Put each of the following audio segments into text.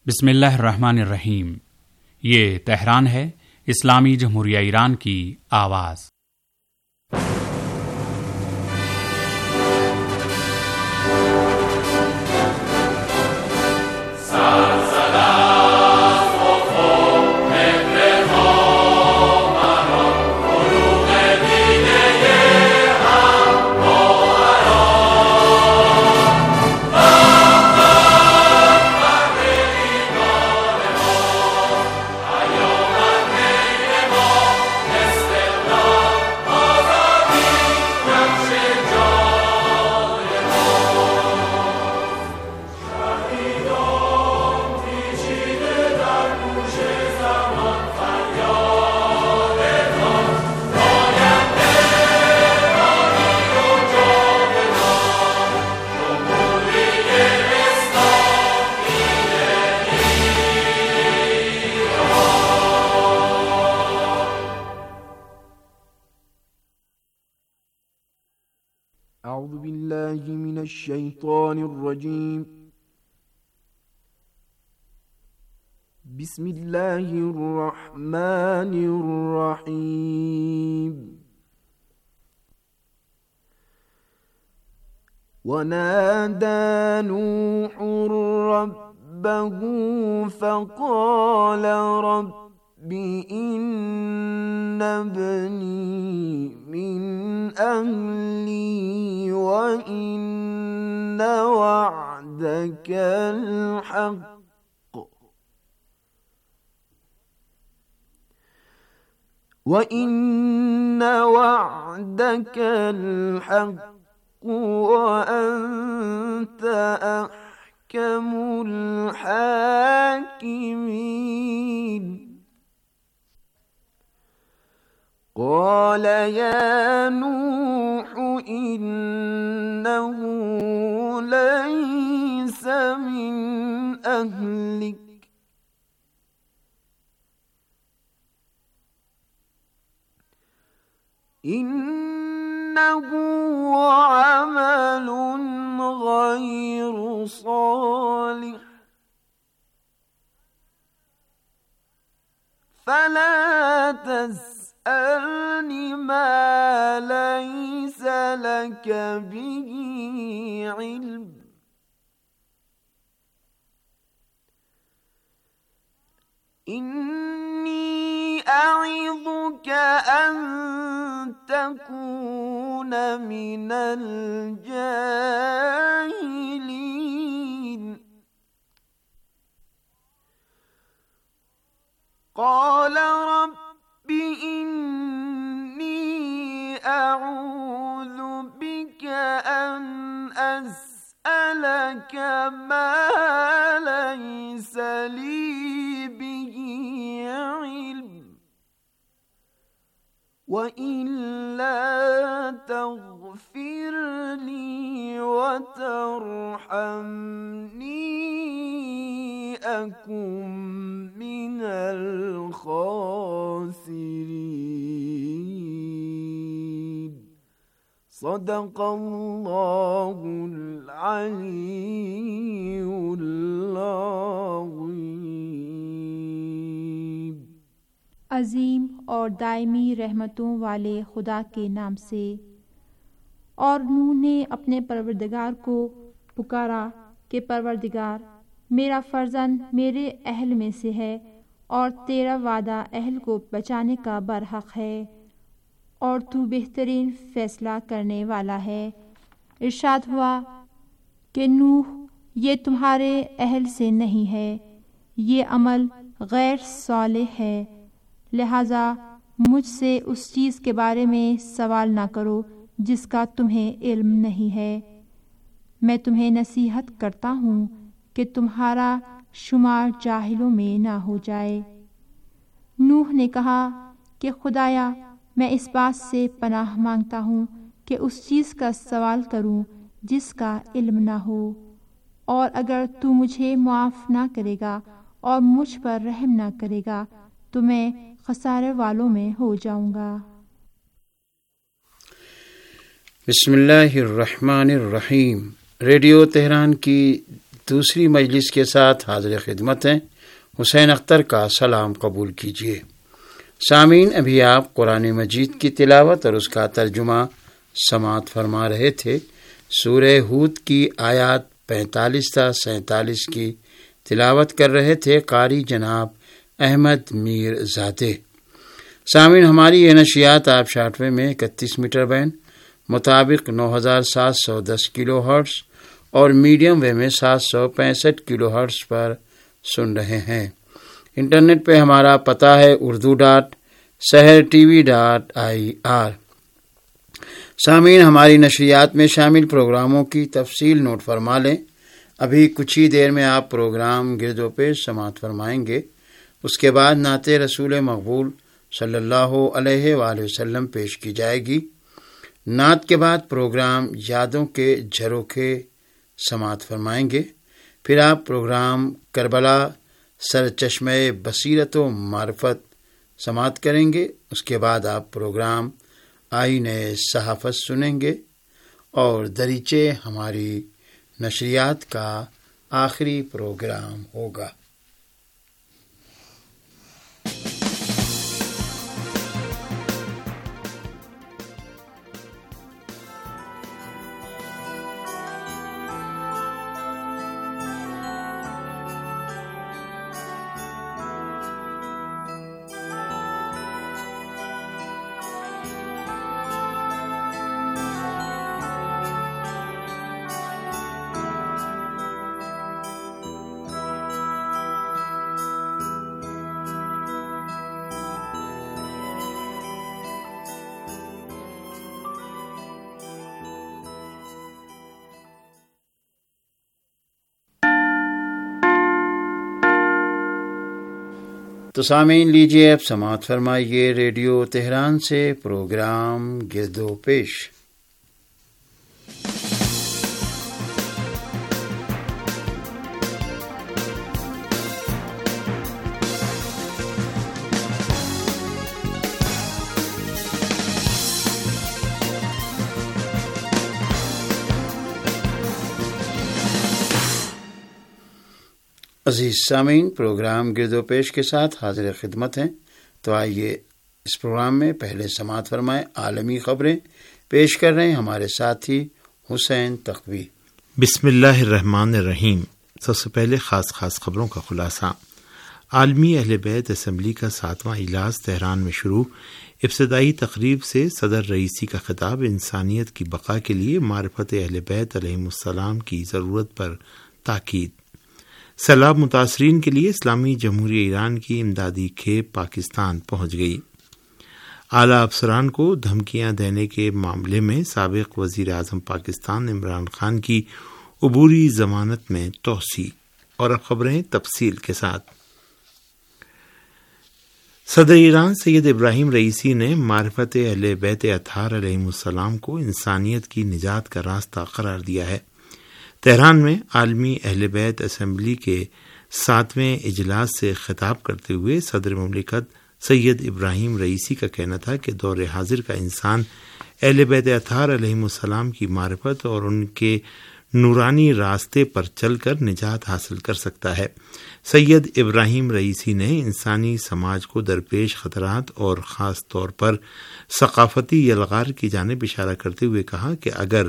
बिस्मिल्लाहिर्रहमानिर्रहीम। ये तेहरान है, इस्लामी जमहूरिया ईरान की आवाज़। أعوذ بالله من الشيطان الرجيم. بسم الله الرحمن الرحيم. ونادى نوح ربه فقال رب إن ابني من أهلي وإن وعدك الحق وأنت أحكم الحاكمين. قال يا نوح إنه ليس من أهلك إنه عمل غير صالح فلا تسألني ما ليس لك به علم إني أعظك أن تكون من الجاهلين. قال رب إني أعوذ بك أن أسألك ما ليس لي به علم وإلا تغفر لي وترحمني أكن من الخاسرين. صدق الله العلي العظيم. अजीम और दायमी रहमतों वाले खुदा के नाम से। और नूह ने अपने परवरदिगार को पुकारा कि परवरदिगार, मेरा फर्जंद मेरे अहल में से है और तेरा वादा अहल को बचाने का बरहक है और तू बेहतरीन फैसला करने वाला है। इरशाद हुआ कि नूह, ये तुम्हारे अहल से नहीं है, ये अमल गैर सालिह है, लिहाजा मुझसे उस चीज़ के बारे में सवाल ना करो जिसका तुम्हें इल्म नहीं है। मैं तुम्हें नसीहत करता हूँ कि तुम्हारा शुमार जाहिलों में ना हो जाए। नूह ने कहा कि खुदाया, मैं इस बात से पनाह मांगता हूँ कि उस चीज़ का सवाल करूँ जिसका इल्म ना हो, और अगर तू मुझे मुआफ़ ना करेगा और मुझ पर रहम ना करेगा तो मैं खसारे वालों में हो जाऊँगा। बिस्मिल्लाहिर्रहमानिर्रहीम। रेडियो तेहरान की دوسری مجلس کے ساتھ حاضر خدمت ہیں۔ حسین اختر کا سلام قبول کیجیے۔ سامعین، ابھی آپ قرآن مجید کی تلاوت اور اس کا ترجمہ سماعت فرما رہے تھے۔ سورہ ہود کی آیات 45 تا 47 کی تلاوت کر رہے تھے قاری جناب احمد میر زادے۔ سامعین، ہماری یہ نشریات آپ شارٹ ویو میں 31 میٹر بینڈ مطابق 9710 کلو ہرٹز اور میڈیم ویو میں 765 کلو ہرٹز پر سن رہے ہیں۔ انٹرنیٹ پہ ہمارا پتہ ہے urdu.sehrtv.ir۔ سامعین، ہماری نشریات میں شامل پروگراموں کی تفصیل نوٹ فرما لیں۔ ابھی کچھ ہی دیر میں آپ پروگرام گرد و پیش سماعت فرمائیں گے۔ اس کے بعد نعت رسول مقبول صلی اللہ علیہ وآلہ وسلم پیش کی جائے گی۔ نعت کے بعد پروگرام یادوں کے جھروکے سماعت فرمائیں گے۔ پھر آپ پروگرام کربلا سرچشمہ بصیرت و معرفت سماعت کریں گے۔ اس کے بعد آپ پروگرام آئین صحافت سنیں گے اور دریچے ہماری نشریات کا آخری پروگرام ہوگا۔ تو سامعین، لیجیے اب سماعت فرمائیے ریڈیو تہران سے پروگرام گرد و پیش۔ عزیز سامعین، پروگرام گرد و پیش کے ساتھ حاضر خدمت ہیں۔ تو آئیے اس پروگرام میں پہلے سماعت فرمائیں عالمی خبریں۔ پیش کر رہے ہیں ہمارے ساتھی حسین تقوی۔ بسم اللہ الرحمن الرحیم۔ سب سے پہلے خاص خبروں کا خلاصہ۔ عالمی اہل بیت اسمبلی کا 7واں اجلاس تہران میں شروع۔ ابتدائی تقریب سے صدر رئیسی کا خطاب انسانیت کی بقا کے لیے معرفت اہل بیت علیہم السلام کی ضرورت پر تاکید۔ سیلاب متاثرین کے لیے اسلامی جمہوریہ ایران کی امدادی کھیپ پاکستان پہنچ گئی۔ اعلیٰ افسران کو دھمکیاں دینے کے معاملے میں سابق وزیر اعظم پاکستان عمران خان کی عبوری ضمانت میں توسیع۔ اور اب خبریں تفصیل کے ساتھ۔ صدر ایران سید ابراہیم رئیسی نے معرفت اہل بیت اطہار علیہم السلام کو انسانیت کی نجات کا راستہ قرار دیا ہے۔ تہران میں عالمی اہل بیت اسمبلی کے 7ویں اجلاس سے خطاب کرتے ہوئے صدر مملکت سید ابراہیم رئیسی کا کہنا تھا کہ دور حاضر کا انسان اہل بیت اطہار علیہم السلام کی معرفت اور ان کے نورانی راستے پر چل کر نجات حاصل کر سکتا ہے۔ سید ابراہیم رئیسی نے انسانی سماج کو درپیش خطرات اور خاص طور پر ثقافتی یلغار کی جانب اشارہ کرتے ہوئے کہا کہ اگر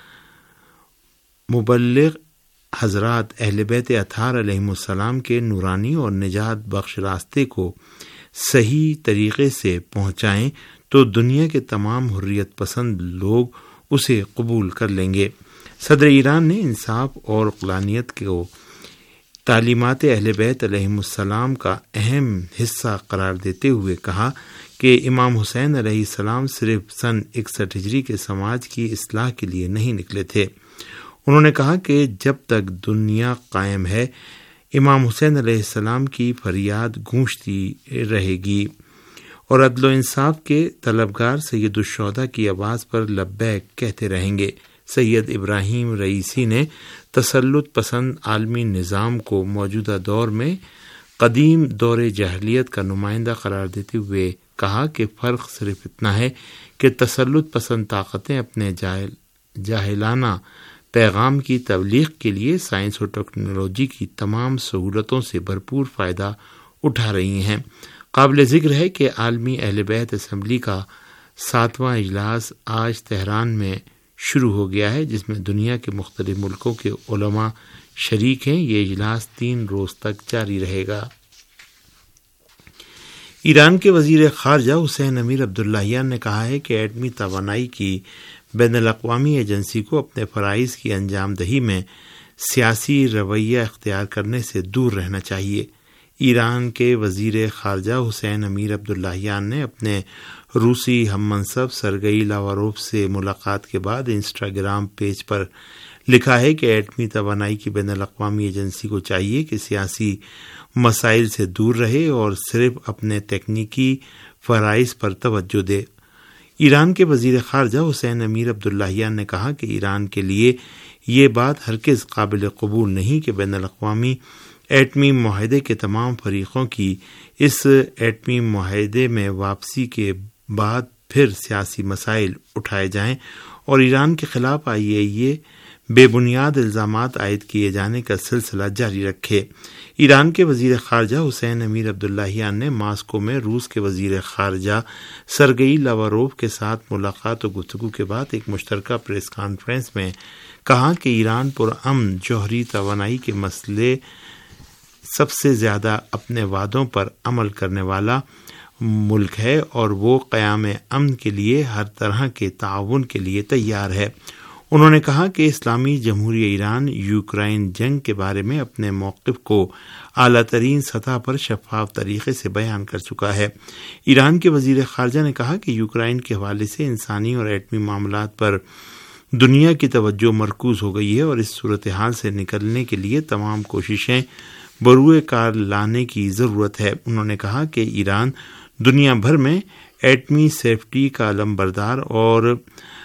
مبلغ حضرات اہل بیت اطہار علیہم السلام کے نورانی اور نجات بخش راستے کو صحیح طریقے سے پہنچائیں تو دنیا کے تمام حریت پسند لوگ اسے قبول کر لیں گے۔ صدر ایران نے انصاف اور عقلانیت کو تعلیمات اہل بیت علیہم السلام کا اہم حصہ قرار دیتے ہوئے کہا کہ امام حسین علیہ السلام صرف سن 61 ہجری کے سماج کی اصلاح کے لیے نہیں نکلے تھے۔ انہوں نے کہا کہ جب تک دنیا قائم ہے امام حسین علیہ السلام کی فریاد گونجتی رہے گی اور عدل و انصاف کے طلبگار سید الشہداء کی آواز پر لبیک کہتے رہیں گے۔ سید ابراہیم رئیسی نے تسلط پسند عالمی نظام کو موجودہ دور میں قدیم دور جاہلیت کا نمائندہ قرار دیتے ہوئے کہا کہ فرق صرف اتنا ہے کہ تسلط پسند طاقتیں اپنے جاہلانہ پیغام کی تبلیغ کے لیے سائنس اور ٹیکنالوجی کی تمام سہولتوں سے بھرپور فائدہ اٹھا رہی ہیں۔ قابل ذکر ہے کہ عالمی اہل بیت اسمبلی کا 7واں اجلاس آج تہران میں شروع ہو گیا ہے، جس میں دنیا کے مختلف ملکوں کے علماء شریک ہیں۔ یہ اجلاس 3 روز تک جاری رہے گا۔ ایران کے وزیر خارجہ حسین امیر عبداللہیان نے کہا ہے کہ ایٹمی توانائی کی بین الاقوامی ایجنسی کو اپنے فرائض کی انجام دہی میں سیاسی رویہ اختیار کرنے سے دور رہنا چاہیے۔ ایران کے وزیر خارجہ حسین امیر عبداللہیان نے اپنے روسی ہم منصب سرگئی لاواروف سے ملاقات کے بعد انسٹاگرام پیج پر لکھا ہے کہ ایٹمی توانائی کی بین الاقوامی ایجنسی کو چاہیے کہ سیاسی مسائل سے دور رہے اور صرف اپنے تکنیکی فرائض پر توجہ دے۔ ایران کے وزیر خارجہ حسین امیر عبداللہیان نے کہا کہ ایران کے لیے یہ بات ہرگز قابل قبول نہیں کہ بین الاقوامی ایٹمی معاہدے کے تمام فریقوں کی اس ایٹمی معاہدے میں واپسی کے بعد پھر سیاسی مسائل اٹھائے جائیں اور ایران کے خلاف IAEA بے بنیاد الزامات عائد کیے جانے کا سلسلہ جاری رکھے۔ ایران کے وزیر خارجہ حسین امیر عبداللہیان نے ماسکو میں روس کے وزیر خارجہ سرگئی لاواروف کے ساتھ ملاقات و گفتگو کے بعد ایک مشترکہ پریس کانفرنس میں کہا کہ ایران پرامن جوہری توانائی کے مسئلے سب سے زیادہ اپنے وعدوں پر عمل کرنے والا ملک ہے اور وہ قیام امن کے لیے ہر طرح کے تعاون کے لیے تیار ہے۔ انہوں نے کہا کہ اسلامی جمہوریہ ایران یوکرائن جنگ کے بارے میں اپنے موقف کو اعلیٰ ترین سطح پر شفاف طریقے سے بیان کر چکا ہے۔ ایران کے وزیر خارجہ نے کہا کہ یوکرائن کے حوالے سے انسانی اور ایٹمی معاملات پر دنیا کی توجہ مرکوز ہو گئی ہے اور اس صورتحال سے نکلنے کے لیے تمام کوششیں بروئے کار لانے کی ضرورت ہے۔ انہوں نے کہا کہ ایران دنیا بھر میں ایٹمی سیفٹی کا علمبردار اور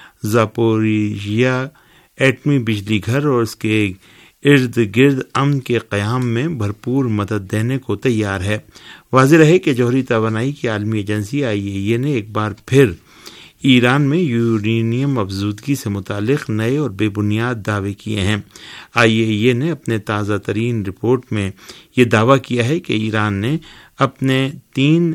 زاپوریژیا ایٹمی بجلی گھر اور اس کے ارد گرد امن کے قیام میں بھرپور مدد دینے کو تیار ہے۔ واضح رہے کہ جوہری توانائی کی عالمی ایجنسی IAEA نے ایک بار پھر ایران میں یورینیم افزودگی سے متعلق نئے اور بے بنیاد دعوے کیے ہیں۔ IAEA نے اپنے تازہ ترین رپورٹ میں یہ دعویٰ کیا ہے کہ ایران نے اپنے 3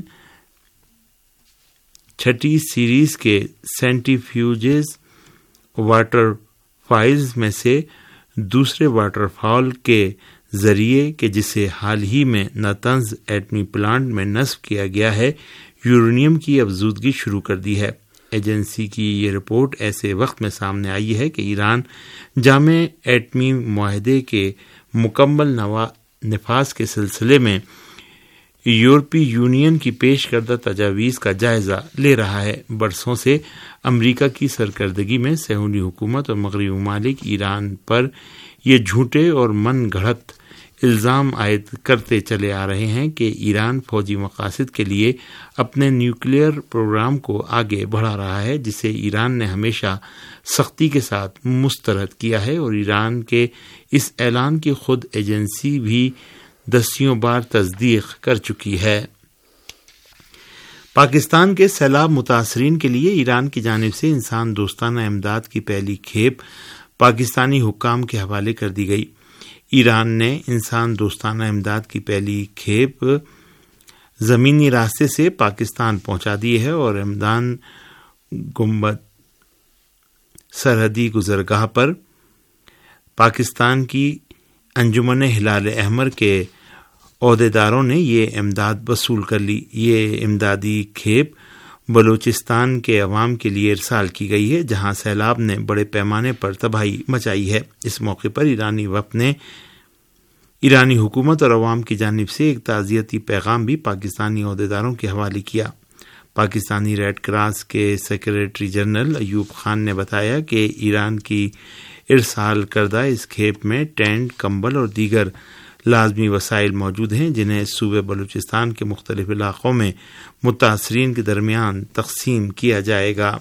چھٹی سیریز کے سینٹریفیوجز واٹر فالز میں سے دوسرے واٹر فال کے ذریعے کہ جسے حال ہی میں نتنز ایٹمی پلانٹ میں نصب کیا گیا ہے، یورینیم کی افزودگی شروع کر دی ہے۔ ایجنسی کی یہ رپورٹ ایسے وقت میں سامنے آئی ہے کہ ایران جامع ایٹمی معاہدے کے مکمل نفاذ کے سلسلے میں یورپی یونین کی پیش کردہ تجاویز کا جائزہ لے رہا ہے۔ برسوں سے امریکہ کی سرکردگی میں صہیونی حکومت اور مغربی ممالک ایران پر یہ جھوٹے اور من گھڑت الزام عائد کرتے چلے آ رہے ہیں کہ ایران فوجی مقاصد کے لیے اپنے نیوکلیئر پروگرام کو آگے بڑھا رہا ہے، جسے ایران نے ہمیشہ سختی کے ساتھ مسترد کیا ہے، اور ایران کے اس اعلان کی خود ایجنسی بھی دسیوں بار تصدیق کر چکی ہے۔ پاکستان کے سیلاب متاثرین کے لیے ایران کی جانب سے انسان دوستانہ امداد کی پہلی کھیپ پاکستانی حکام کے حوالے کر دی گئی۔ ایران نے انسان دوستانہ امداد کی پہلی کھیپ زمینی راستے سے پاکستان پہنچا دی ہے اور امدان گنبد سرحدی گزرگاہ پر پاکستان کی انجمن ہلال احمر کے عہدیداروں نے یہ امداد وصول کر لی۔ یہ امدادی کھیپ بلوچستان کے عوام کے لیے ارسال کی گئی ہے، جہاں سیلاب نے بڑے پیمانے پر تباہی مچائی ہے۔ اس موقع پر ایرانی وفد نے ایرانی حکومت اور عوام کی جانب سے ایک تعزیتی پیغام بھی پاکستانی عہدیداروں کے حوالے کیا۔ پاکستانی ریڈ کراس کے سیکریٹری جنرل ایوب خان نے بتایا کہ ایران کی ارسال کردہ اس کھیپ میں ٹینٹ، کمبل اور دیگر لازمی وسائل موجود ہیں، جنہیں صوبے بلوچستان کے مختلف علاقوں میں متاثرین کے درمیان تقسیم کیا جائے گا۔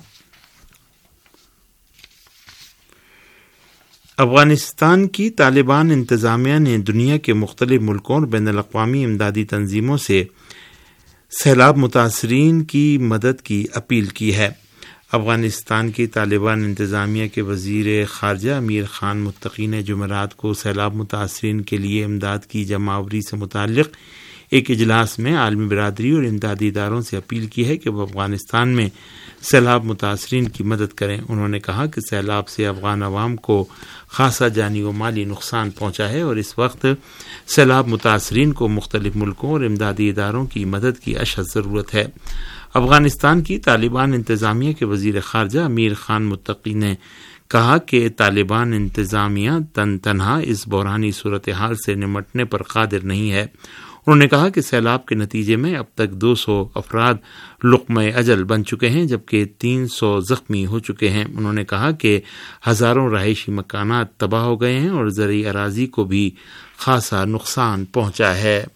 افغانستان کی طالبان انتظامیہ نے دنیا کے مختلف ملکوں اور بین الاقوامی امدادی تنظیموں سے سیلاب متاثرین کی مدد کی اپیل کی ہے۔ افغانستان کی طالبان انتظامیہ کے وزیر خارجہ امیر خان متقی نے جمعرات کو سیلاب متاثرین کے لیے امداد کی جمع آوری سے متعلق ایک اجلاس میں عالمی برادری اور امدادی اداروں سے اپیل کی ہے کہ وہ افغانستان میں سیلاب متاثرین کی مدد کریں۔ انہوں نے کہا کہ سیلاب سے افغان عوام کو خاصا جانی و مالی نقصان پہنچا ہے اور اس وقت سیلاب متاثرین کو مختلف ملکوں اور امدادی اداروں کی مدد کی اشد ضرورت ہے۔ افغانستان کی طالبان انتظامیہ کے وزیر خارجہ امیر خان متقی نے کہا کہ طالبان انتظامیہ تنہا اس بحرانی صورتحال سے نمٹنے پر قادر نہیں ہے۔ انہوں نے کہا کہ سیلاب کے نتیجے میں اب تک 200 افراد لقمہ اجل بن چکے ہیں جبکہ 300 زخمی ہو چکے ہیں۔ انہوں نے کہا کہ ہزاروں رہائشی مکانات تباہ ہو گئے ہیں اور زرعی اراضی کو بھی خاصا نقصان پہنچا ہے۔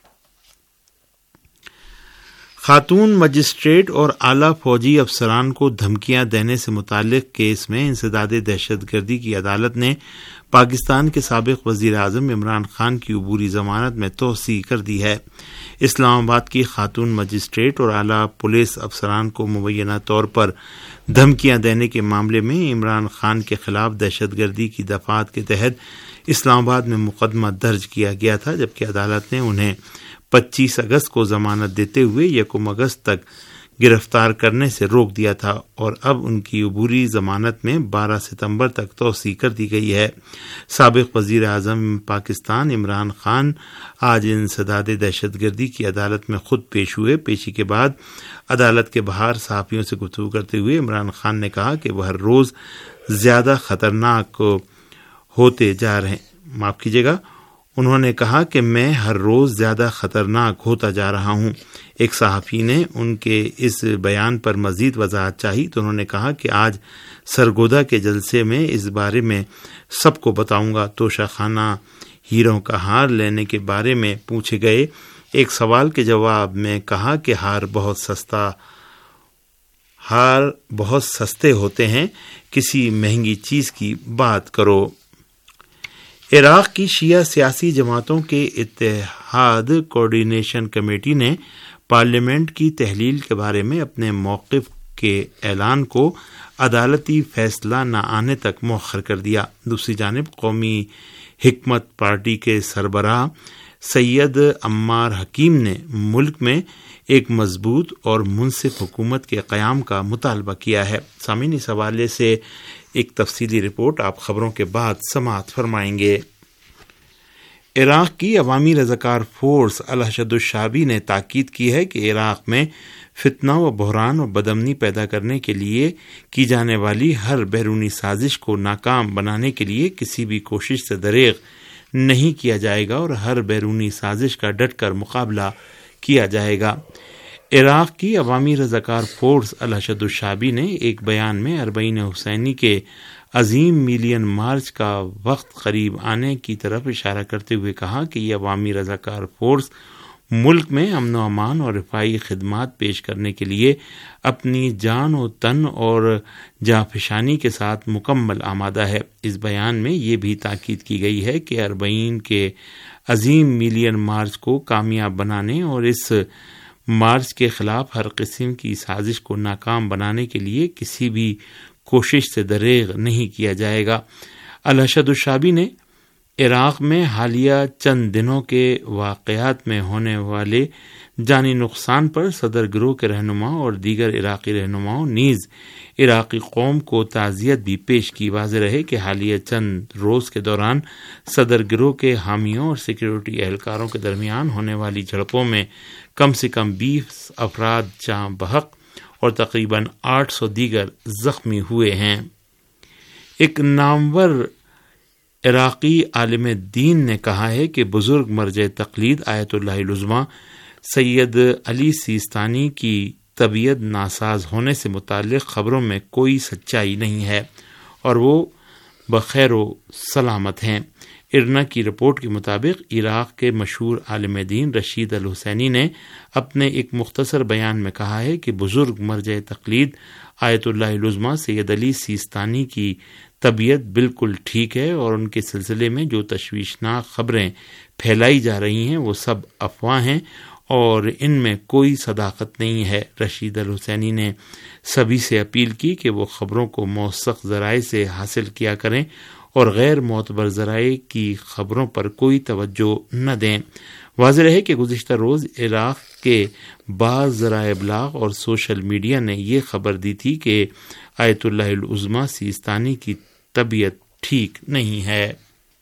خاتون مجسٹریٹ اور اعلیٰ فوجی افسران کو دھمکیاں دینے سے متعلق کیس میں انسداد دہشت گردی کی عدالت نے پاکستان کے سابق وزیر اعظم عمران خان کی عبوری ضمانت میں توسیع کر دی ہے۔ اسلام آباد کی خاتون مجسٹریٹ اور اعلیٰ پولیس افسران کو مبینہ طور پر دھمکیاں دینے کے معاملے میں عمران خان کے خلاف دہشت گردی کی دفعات کے تحت اسلام آباد میں مقدمہ درج کیا گیا تھا، جبکہ عدالت نے انہیں 25 اگست کو ضمانت دیتے ہوئے 1 اگست تک گرفتار کرنے سے روک دیا تھا اور اب ان کی عبوری ضمانت میں 12 ستمبر تک توسیع کر دی گئی ہے۔ سابق وزیر اعظم پاکستان عمران خان آج انسداد دہشت گردی کی عدالت میں خود پیش ہوئے۔ پیشی کے بعد عدالت کے باہر صحافیوں سے گفتگو کرتے ہوئے عمران خان نے کہا کہ وہ ہر روز زیادہ خطرناک ہوتے جا رہے ہیں۔ انہوں نے کہا کہ میں ہر روز زیادہ خطرناک ہوتا جا رہا ہوں۔ ایک صحافی نے ان کے اس بیان پر مزید وضاحت چاہی تو انہوں نے کہا کہ آج سرگودا کے جلسے میں اس بارے میں سب کو بتاؤں گا۔ توشہ خانہ ہیروں کا ہار لینے کے بارے میں پوچھے گئے ایک سوال کے جواب میں کہا کہ ہار بہت سستے ہوتے ہیں، کسی مہنگی چیز کی بات کرو۔ عراق کی شیعہ سیاسی جماعتوں کے اتحاد کوارڈینیشن کمیٹی نے پارلیمنٹ کی تحلیل کے بارے میں اپنے موقف کے اعلان کو عدالتی فیصلہ نہ آنے تک مؤخر کر دیا۔ دوسری جانب قومی حکمت پارٹی کے سربراہ سید عمار حکیم نے ملک میں ایک مضبوط اور منصف حکومت کے قیام کا مطالبہ کیا ہے۔ سامعین، اس حوالے سے ایک تفصیلی رپورٹ آپ خبروں کے بعد سماعت فرمائیں گے۔ عراق کی عوامی رضاکار فورس الحشد الشعبی نے تاکید کی ہے کہ عراق میں فتنہ و بحران و بدامنی پیدا کرنے کے لیے کی جانے والی ہر بیرونی سازش کو ناکام بنانے کے لیے کسی بھی کوشش سے دریغ نہیں کیا جائے گا اور ہر بیرونی سازش کا ڈٹ کر مقابلہ کیا جائے گا۔ عراق کی عوامی رضاکار فورس الحشد الشعبی نے ایک بیان میں اربعین حسینی کے عظیم ملین مارچ کا وقت قریب آنے کی طرف اشارہ کرتے ہوئے کہا کہ یہ عوامی رضاکار فورس ملک میں امن و امان اور رفاہی خدمات پیش کرنے کے لیے اپنی جان و تن اور جانفشانی کے ساتھ مکمل آمادہ ہے۔ اس بیان میں یہ بھی تاکید کی گئی ہے کہ اربعین کے عظیم ملین مارچ کو کامیاب بنانے اور اس مارچ کے خلاف ہر قسم کی سازش کو ناکام بنانے کے لیے کسی بھی کوشش سے دریغ نہیں کیا جائے گا۔ الحشد الشعبی نے عراق میں حالیہ چند دنوں کے واقعات میں ہونے والے جانی نقصان پر صدر گروہ کے رہنما اور دیگر عراقی رہنماؤں نیز عراقی قوم کو تعزیت بھی پیش کی۔ واضح رہے کہ حالیہ چند روز کے دوران صدر گروہ کے حامیوں اور سیکیورٹی اہلکاروں کے درمیان ہونے والی جھڑپوں میں کم سے کم 20 افراد جاں بحق اور تقریباً 800 دیگر زخمی ہوئے ہیں۔ ایک نامور عراقی عالم دین نے کہا ہے کہ بزرگ مرجع تقلید آیت اللہ العظمیٰ سید علی سیستانی کی طبیعت ناساز ہونے سے متعلق خبروں میں کوئی سچائی نہیں ہے اور وہ بخیر و سلامت ہیں۔ ارنا کی رپورٹ کے مطابق عراق کے مشہور عالم دین رشید الحسینی نے اپنے ایک مختصر بیان میں کہا ہے کہ بزرگ مرجع تقلید آیت اللہ العظمیٰ سید علی سیستانی کی طبیعت بالکل ٹھیک ہے اور ان کے سلسلے میں جو تشویشناک خبریں پھیلائی جا رہی ہیں وہ سب افواہ ہیں اور ان میں کوئی صداقت نہیں ہے۔ رشید الحسینی نے سبھی سے اپیل کی کہ وہ خبروں کو موثق ذرائع سے حاصل کیا کریں اور غیر معتبر ذرائع کی خبروں پر کوئی توجہ نہ دیں۔ واضح ہے کہ گزشتہ روز عراق کے بعض ذرائع ابلاغ اور سوشل میڈیا نے یہ خبر دی تھی کہ آیت اللہ العظمی سیستانی کی طبیعت ٹھیک نہیں ہے۔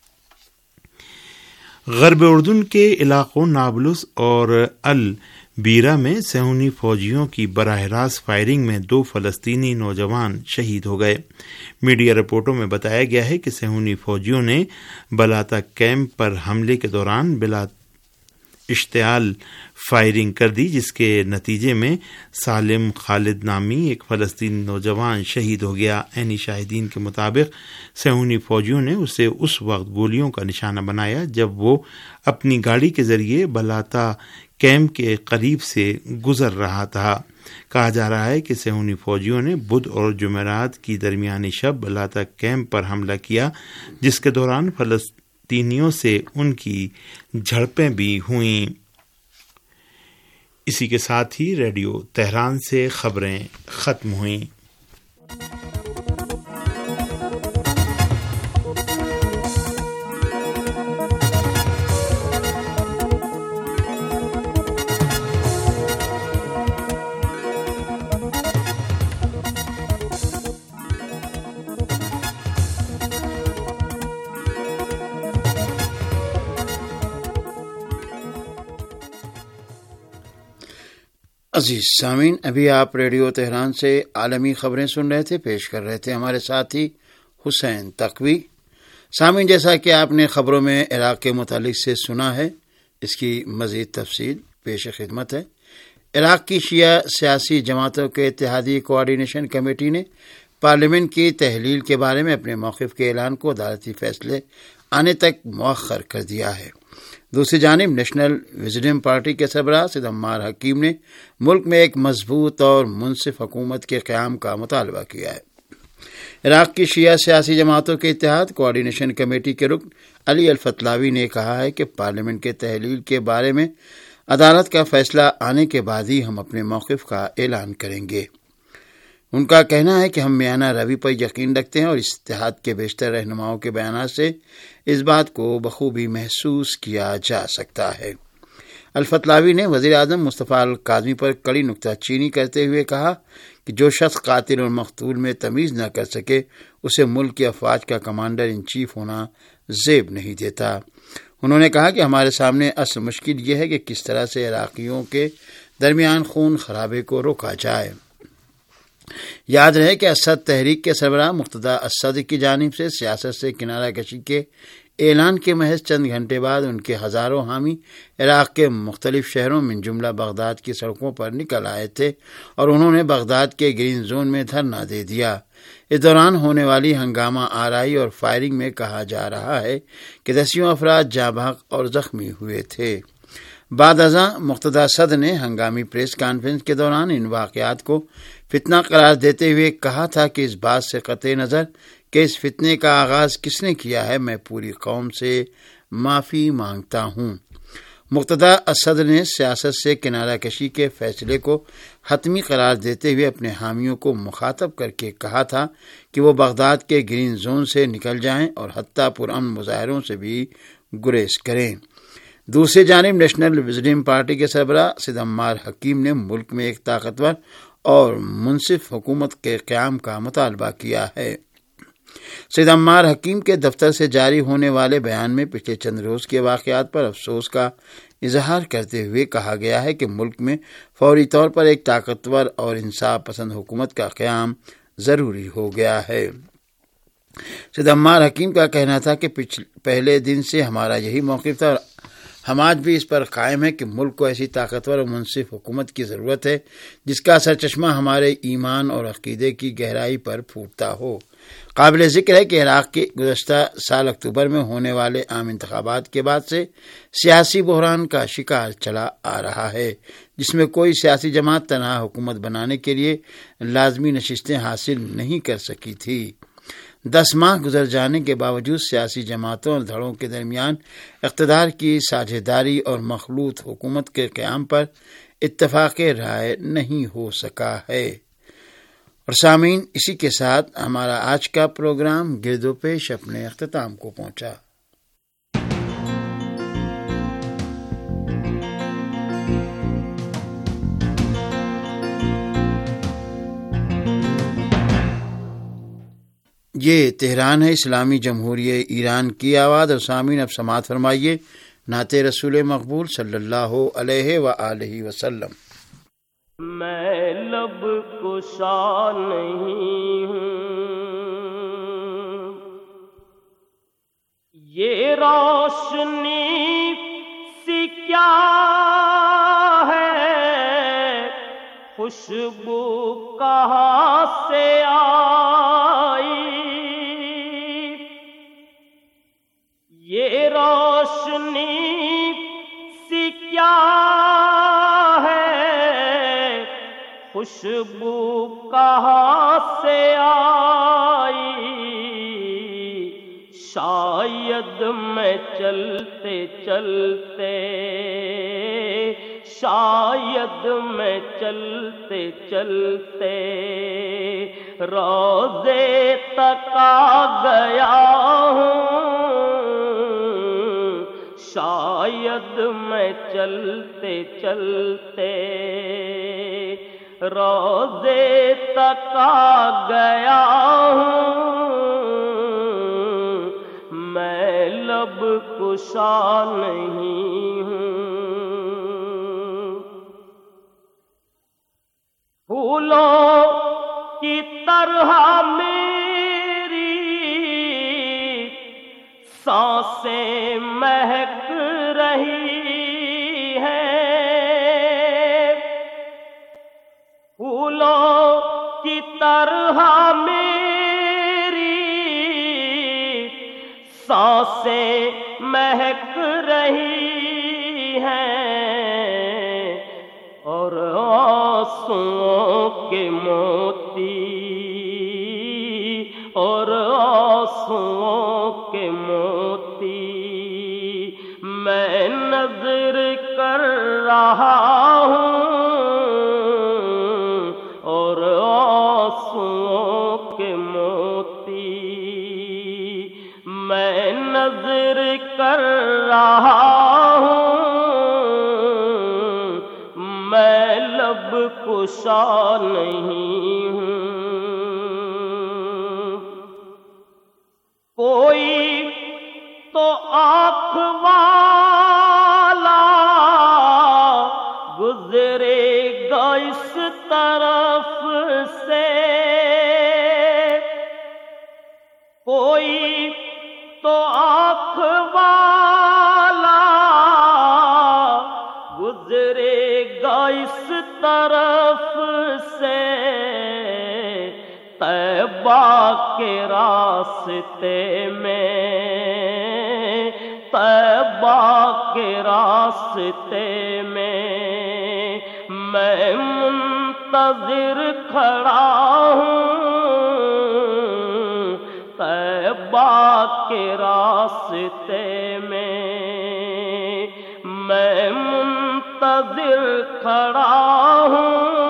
غرب اردن کے علاقوں نابلس اور البیرا میں صہیونی فوجیوں کی براہ راست فائرنگ میں 2 فلسطینی نوجوان شہید ہو گئے۔ میڈیا رپورٹوں میں بتایا گیا ہے کہ صہیونی فوجیوں نے بلاتا کیمپ پر حملے کے دوران بلا اشتعال فائرنگ کر دی، جس کے نتیجے میں سالم خالد نامی ایک فلسطینی نوجوان شہید ہو گیا۔ عینی شاہدین کے مطابق صہیونی فوجیوں نے اسے اس وقت گولیوں کا نشانہ بنایا جب وہ اپنی گاڑی کے ذریعے بلاتا کیمپ کے قریب سے گزر رہا تھا۔ کہا جا رہا ہے کہ صہیونی فوجیوں نے بدھ اور جمعرات کی درمیانی شب بلاتا کیمپ پر حملہ کیا، جس کے دوران فلسطینیوں سے ان کی جھڑپیں بھی ہوئیں۔ اسی کے ساتھ ہی ریڈیو تہران سے خبریں ختم ہوئیں۔ عزیز سامعین، ابھی آپ ریڈیو تہران سے عالمی خبریں سن رہے تھے، پیش کر رہے تھے ہمارے ساتھی حسین تقوی۔ سامعین، جیسا کہ آپ نے خبروں میں عراق کے متعلق سے سنا ہے، اس کی مزید تفصیل پیش خدمت ہے۔ عراق کی شیعہ سیاسی جماعتوں کے اتحادی کوآرڈینیشن کمیٹی نے پارلیمنٹ کی تحلیل کے بارے میں اپنے موقف کے اعلان کو عدالتی فیصلے آنے تک مؤخر کر دیا ہے۔ دوسری جانب نیشنل وژڈم پارٹی کے سربراہ سید عمار حکیم نے ملک میں ایک مضبوط اور منصف حکومت کے قیام کا مطالبہ کیا ہے۔ عراق کی شیعہ سیاسی جماعتوں کے اتحاد کوآرڈینیشن کمیٹی کے رکن علی الفتلاوی نے کہا ہے کہ پارلیمنٹ کے تحلیل کے بارے میں عدالت کا فیصلہ آنے کے بعد ہی ہم اپنے موقف کا اعلان کریں گے۔ ان کا کہنا ہے کہ ہم میانہ روی پر یقین رکھتے ہیں اور اس اتحاد کے بیشتر رہنماؤں کے بیانات سے اس بات کو بخوبی محسوس کیا جا سکتا ہے۔ الفتلاوی نے وزیر اعظم مصطفیٰ الکاظمی پر کڑی نکتہ چینی کرتے ہوئے کہا کہ جو شخص قاتل اور مقتول میں تمیز نہ کر سکے اسے ملک کی افواج کا کمانڈر ان چیف ہونا زیب نہیں دیتا۔ انہوں نے کہا کہ ہمارے سامنے اصل مشکل یہ ہے کہ کس طرح سے عراقیوں کے درمیان خون خرابے کو روکا جائے۔ یاد رہے کہ اسد تحریک کے سربراہ مقتدی اسد کی جانب سے سیاست سے کنارہ کشی کے اعلان کے محض چند گھنٹے بعد ان کے ہزاروں حامی عراق کے مختلف شہروں من جملہ بغداد کی سڑکوں پر نکل آئے تھے اور انہوں نے بغداد کے گرین زون میں دھرنا دے دیا۔ اس دوران ہونے والی ہنگامہ آرائی اور فائرنگ میں کہا جا رہا ہے کہ 10 افراد جاں بحق اور زخمی ہوئے تھے۔ بعد ازاں مقتدی اسد نے ہنگامی پریس کانفرنس کے دوران ان واقعات کو فتنہ قرار دیتے ہوئے کہا تھا کہ اس بات سے قطع نظر کہ اس فتنے کا آغاز کس نے کیا ہے، میں پوری قوم سے معافی مانگتا ہوں۔ مقتدی اسد نے سیاست سے کنارہ کشی کے فیصلے کو حتمی قرار دیتے ہوئے اپنے حامیوں کو مخاطب کر کے کہا تھا کہ وہ بغداد کے گرین زون سے نکل جائیں اور حتیٰ پرامن مظاہروں سے بھی گریز کریں۔ دوسری جانب نیشنل وژڈم پارٹی کے سربراہ سید عمار حکیم نے ملک میں ایک طاقتور اور منصف حکومت کے قیام کا مطالبہ کیا ہے۔ سید عمار حکیم کے دفتر سے جاری ہونے والے بیان میں پچھلے چند روز کے واقعات پر افسوس کا اظہار کرتے ہوئے کہا گیا ہے کہ ملک میں فوری طور پر ایک طاقتور اور انصاف پسند حکومت کا قیام ضروری ہو گیا ہے۔ سید عمار حکیم کا کہنا تھا کہ پہلے دن سے ہمارا یہی موقف تھا اور ہم آج بھی اس پر قائم ہیں کہ ملک کو ایسی طاقتور اور منصف حکومت کی ضرورت ہے جس کا سرچشمہ ہمارے ایمان اور عقیدے کی گہرائی پر پھوٹتا ہو۔ قابل ذکر ہے کہ عراق کے گزشتہ سال اکتوبر میں ہونے والے عام انتخابات کے بعد سے سیاسی بحران کا شکار چلا آ رہا ہے، جس میں کوئی سیاسی جماعت تنہا حکومت بنانے کے لیے لازمی نشستیں حاصل نہیں کر سکی تھی۔ 10 ماہ گزر جانے کے باوجود سیاسی جماعتوں اور دھڑوں کے درمیان اقتدار کی ساجھیداری اور مخلوط حکومت کے قیام پر اتفاق رائے نہیں ہو سکا ہے۔ اور سامعین، اسی کے ساتھ ہمارا آج کا پروگرام گرد و پیش اپنے اختتام کو پہنچا۔ یہ تہران ہے، اسلامی جمہوریہ ایران کی آواز۔ اور سامعین، اب سماعت فرمائیے نعت رسول مقبول صلی اللہ علیہ وآلہ وسلم۔ میں لب کشا نہیں ہوں، یہ روشنی سی کیا ہے، خوشبو کہاں سے آئی، یہ روشنی سی کیا ہے، خوشبو کہاں سے آئی، شاید میں چلتے چلتے، شاید میں چلتے چلتے روضے تک آ گیا ہوں، شاید میں چلتے چلتے روضے تک آ گیا ہوں، میں لب کشا نہیں ہوں، پھولوں کی طرح میری سانسیں مہک رہی ہیں، پھولوں کی طرح میری سانسیں مہک رہی ہیں، اور آنسوؤں کے موتی، اور آنسوؤں کے موتی میں نظر کر رہا ہوں، اور آنسوؤں کے موتی میں نظر کر رہا ہوں، میں لب کشا نہیں ہوں، کوئی تو آنکھ والا گزرے گا اس طرف سے، کوئی تو آنکھ والا گزرے گا اس طرف سے، طیبہ کے راستے میں، طیبہ کے راستے میں میں منتظر کھڑا ہوں، طیبہ کے راستے میں میں منتظر کھڑا ہوں،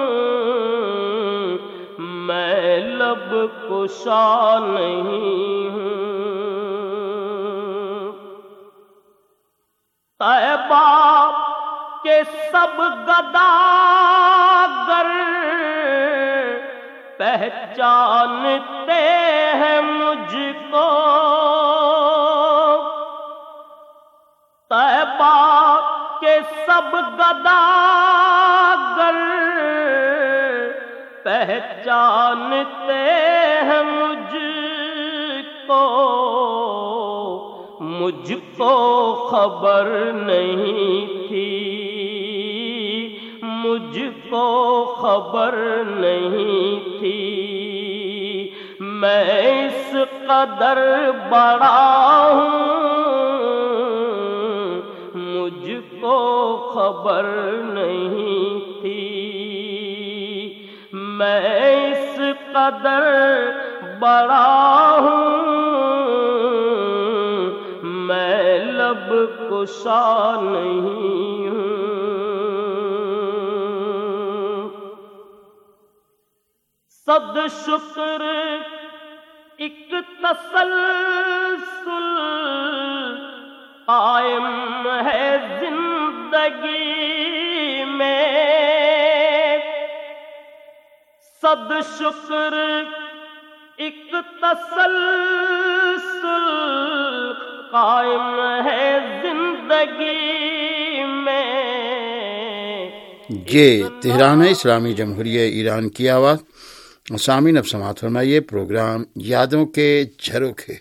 میں لب کشا نہیں ہوں، طیبہ کے سب گداگر پہچانتے ہیں مجھ کو، طیبہ کے سب گداگر پہچانتے ہیں مجھ کو خبر نہیں تھی، مجھ کو خبر نہیں تھی، میں اس قدر بڑا ہوں، مجھ کو خبر نہیں تھی، میں اس قدر بڑا ہوں میں لب کشا نہیں ہوں. صد شکر ایک تسلسل قائم ہے زندگی میں. صد شکر ایک تسلسل قائم ہے زندگی میں. یہ تہران ہے، اسلامی جمہوریہ ایران کی آواز. سامعین اب سماعت فرمائیے پروگرام یادوں کے جھروکے.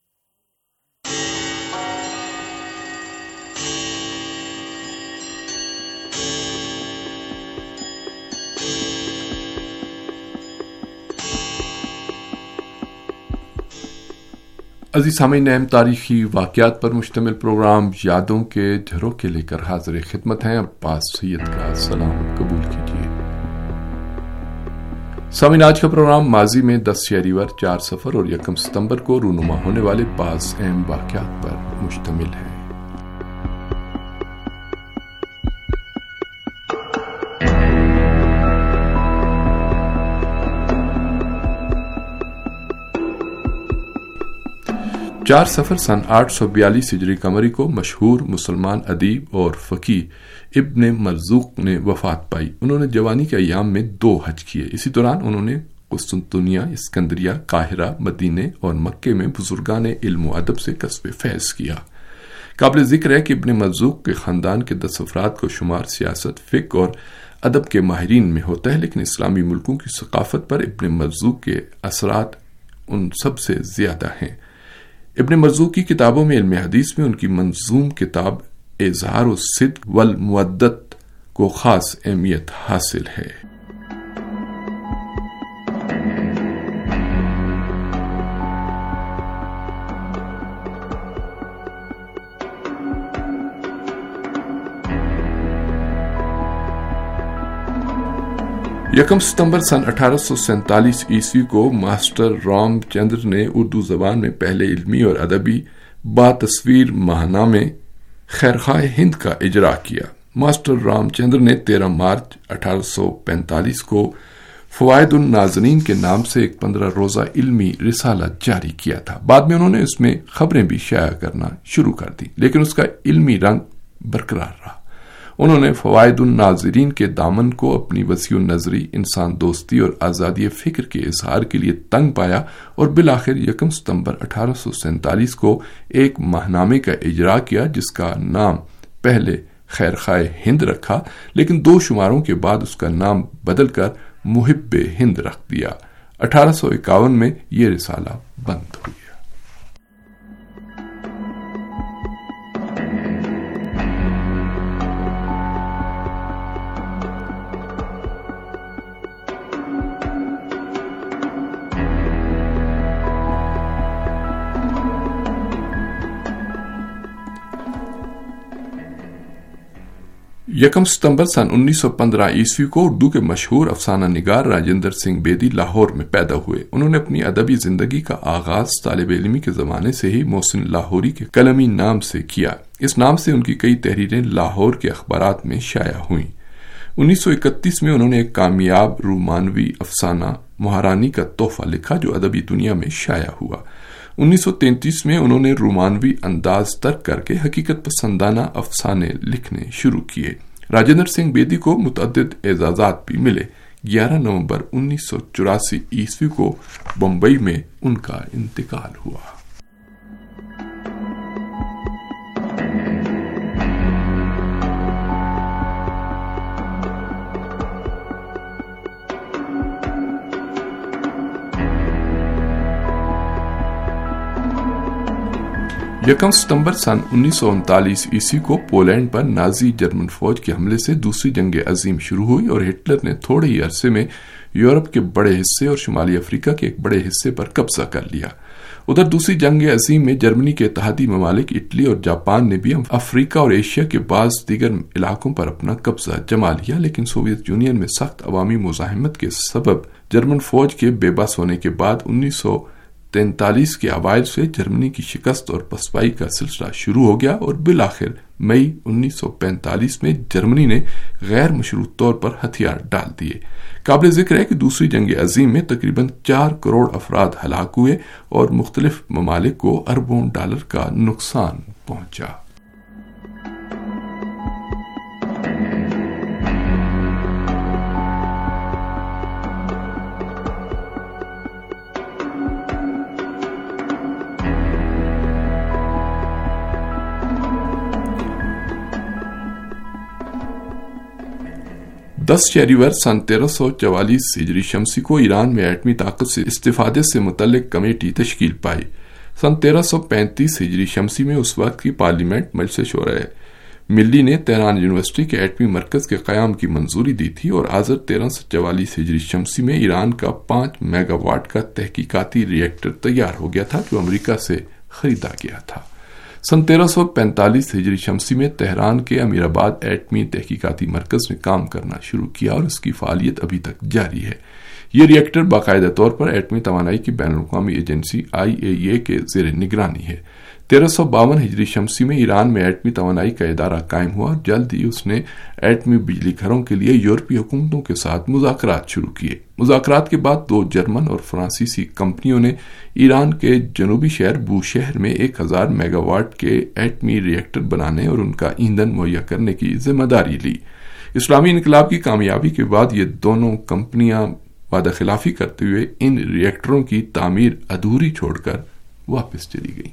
عزیز سامعین، اہم تاریخی واقعات پر مشتمل پروگرام یادوں کے جھروکے لے کر حاضر خدمت ہیں. عباس سید کا سلام قبول کیجیے. سامعین، آج کا پروگرام ماضی میں 10 شہریور 4 صفر اور 1 ستمبر کو رونما ہونے والے بعض اہم واقعات پر مشتمل ہے. چار صفر سن 842 ہجری قمری کو مشہور مسلمان ادیب اور فقیہ ابن مرزوق نے وفات پائی. انہوں نے جوانی کے ایام میں 2 حج کیے. اسی دوران انہوں نے قسطنطنیہ، اسکندریہ، قاہرہ، مدینے اور مکے میں بزرگان علم و ادب سے کسب فیض کیا. قابل ذکر ہے کہ ابن مرزوق کے خاندان کے 10 افراد کو شمار سیاست، فقہ اور ادب کے ماہرین میں ہوتا ہے، لیکن اسلامی ملکوں کی ثقافت پر ابن مرزوق کے اثرات ان سب سے زیادہ ہیں. ابن مرزوق کی کتابوں میں علم حدیث میں ان کی منظوم کتاب اظہار الصدق والمودت کو خاص اہمیت حاصل ہے. یکم ستمبر سن 1847 عیسوی کو ماسٹر رام چندر نے اردو زبان میں پہلے علمی اور ادبی با تصویر ماہنامے خیرخواہ ہند کا اجرا کیا. ماسٹر رام چندر نے 13 مارچ 1845 کو فوائد الناظرین کے نام سے ایک 15 روزہ علمی رسالہ جاری کیا تھا. بعد میں انہوں نے اس میں خبریں بھی شائع کرنا شروع کر دی، لیکن اس کا علمی رنگ برقرار رہا. انہوں نے فوائد الناظرین کے دامن کو اپنی وسیع النظری، انسان دوستی اور آزادی فکر کے اظہار کے لیے تنگ پایا اور بالآخر 1 ستمبر 1847 کو ایک ماہنامے کا اجرا کیا جس کا نام پہلے خیرخواہ ہند رکھا، لیکن 2 شماروں کے بعد اس کا نام بدل کر محب ہند رکھ دیا. 1851 میں یہ رسالہ بند ہو گیا. یکم ستمبر سن 1915 عیسوی کو اردو کے مشہور افسانہ نگار راجندر سنگھ بیدی لاہور میں پیدا ہوئے. انہوں نے اپنی ادبی زندگی کا آغاز طالب علمی کے زمانے سے ہی محسن لاہوری کے قلمی نام سے کیا. اس نام سے ان کی کئی تحریریں لاہور کے اخبارات میں شائع ہوئیں. 1931 میں انہوں نے ایک کامیاب رومانوی افسانہ مہارانی کا تحفہ لکھا جو ادبی دنیا میں شائع ہوا. 1933 میں انہوں نے رومانوی انداز ترک کر کے حقیقت پسندانہ افسانے لکھنے شروع کیے. راجندر سنگھ بیدی کو متعدد اعزازات بھی ملے. 11 نومبر 1984 عیسوی کو بمبئی میں ان کا انتقال ہوا. یکم ستمبر سن 1939 عیسوی کو پولینڈ پر نازی جرمن فوج کے حملے سے دوسری جنگ عظیم شروع ہوئی اور ہٹلر نے تھوڑے ہی عرصے میں یورپ کے بڑے حصے اور شمالی افریقہ کے ایک بڑے حصے پر قبضہ کر لیا. ادھر دوسری جنگ عظیم میں جرمنی کے اتحادی ممالک اٹلی اور جاپان نے بھی افریقہ اور ایشیا کے بعض دیگر علاقوں پر اپنا قبضہ جما لیا، لیکن سوویت یونین میں سخت عوامی مزاحمت کے سبب جرمن فوج کے بے بس ہونے کے بعد 1940 1943 کے اوائل سے جرمنی کی شکست اور پسپائی کا سلسلہ شروع ہو گیا اور بالآخر مئی 1945 میں جرمنی نے غیر مشروط طور پر ہتھیار ڈال دیے۔ قابل ذکر ہے کہ دوسری جنگ عظیم میں تقریباً 4 کروڑ افراد ہلاک ہوئے اور مختلف ممالک کو اربوں ڈالر کا نقصان پہنچا۔ شہریور سن 1344 ہجری شمسی کو ایران میں ایٹمی طاقت سے استفادے سے متعلق کمیٹی تشکیل پائی۔ سن 1335 ہجری شمسی میں اس وقت کی پارلیمنٹ مجلس شورائے ملی نے تہران یونیورسٹی کے ایٹمی مرکز کے قیام کی منظوری دی تھی اور آذر 1344 ہجری شمسی میں ایران کا 5 میگا واٹ کا تحقیقاتی ری ایکٹر تیار ہو گیا تھا جو امریکہ سے خریدا گیا تھا۔ سن 1345 ہجری شمسی میں تہران کے امیر آباد ایٹمی تحقیقاتی مرکز نے کام کرنا شروع کیا اور اس کی فعالیت ابھی تک جاری ہے۔ یہ ری ایکٹر باقاعدہ طور پر ایٹمی توانائی کی بین الاقوامی ایجنسی IAEA کے زیر نگرانی ہے۔ 1352 ہجری شمسی میں ایران میں ایٹمی توانائی کا ادارہ قائم ہوا اور جلد ہی اس نے ایٹمی بجلی گھروں کے لیے یورپی حکومتوں کے ساتھ مذاکرات شروع کیے۔ مذاکرات کے بعد 2 جرمن اور فرانسیسی کمپنیوں نے ایران کے جنوبی شہر بوشہر میں 1000 میگا واٹ کے ایٹمی ری ایکٹر بنانے اور ان کا ایندھن مہیا کرنے کی ذمہ داری لی۔ اسلامی انقلاب کی کامیابی کے بعد یہ دونوں کمپنیاں وعدہ خلافی کرتے ہوئے ان ری ایکٹروں کی تعمیر ادھوری چھوڑ کر واپس چلی گئی۔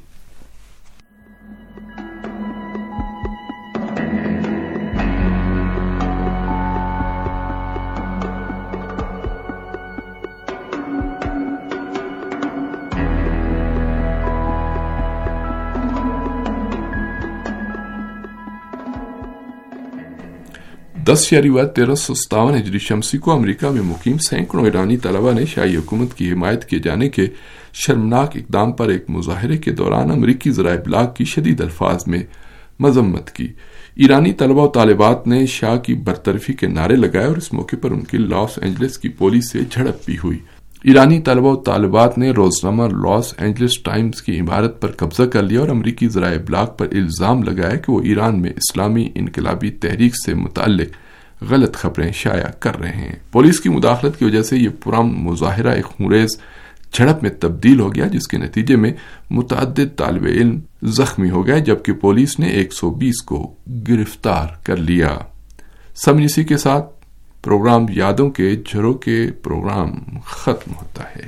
شہریور 1357 ہجری شمسی کو امریکہ میں مقیم سینکڑوں ایرانی طلبہ نے شاہی حکومت کی حمایت کیے جانے کے شرمناک اقدام پر ایک مظاہرے کے دوران امریکی ذرائع ابلاغ کی شدید الفاظ میں مذمت کی۔ ایرانی طلبہ و طالبات نے شاہ کی برطرفی کے نعرے لگائے اور اس موقع پر ان کی لاس اینجلس کی پولیس سے جھڑپ بھی ہوئی۔ ایرانی طلبہ و طالبات نے روزنامہ لاس اینجلس ٹائمز کی عمارت پر قبضہ کر لیا اور امریکی ذرائع ابلاغ پر الزام لگایا کہ وہ ایران میں اسلامی انقلابی تحریک سے متعلق غلط خبریں شائع کر رہے ہیں۔ پولیس کی مداخلت کی وجہ سے یہ پرامن مظاہرہ ایک خونریز جھڑپ میں تبدیل ہو گیا جس کے نتیجے میں متعدد طالب علم زخمی ہو گئے جبکہ پولیس نے 120 کو گرفتار کر لیا۔ سمجھیسی کے ساتھ پروگرام یادوں کے جھروکے پروگرام ختم ہوتا ہے۔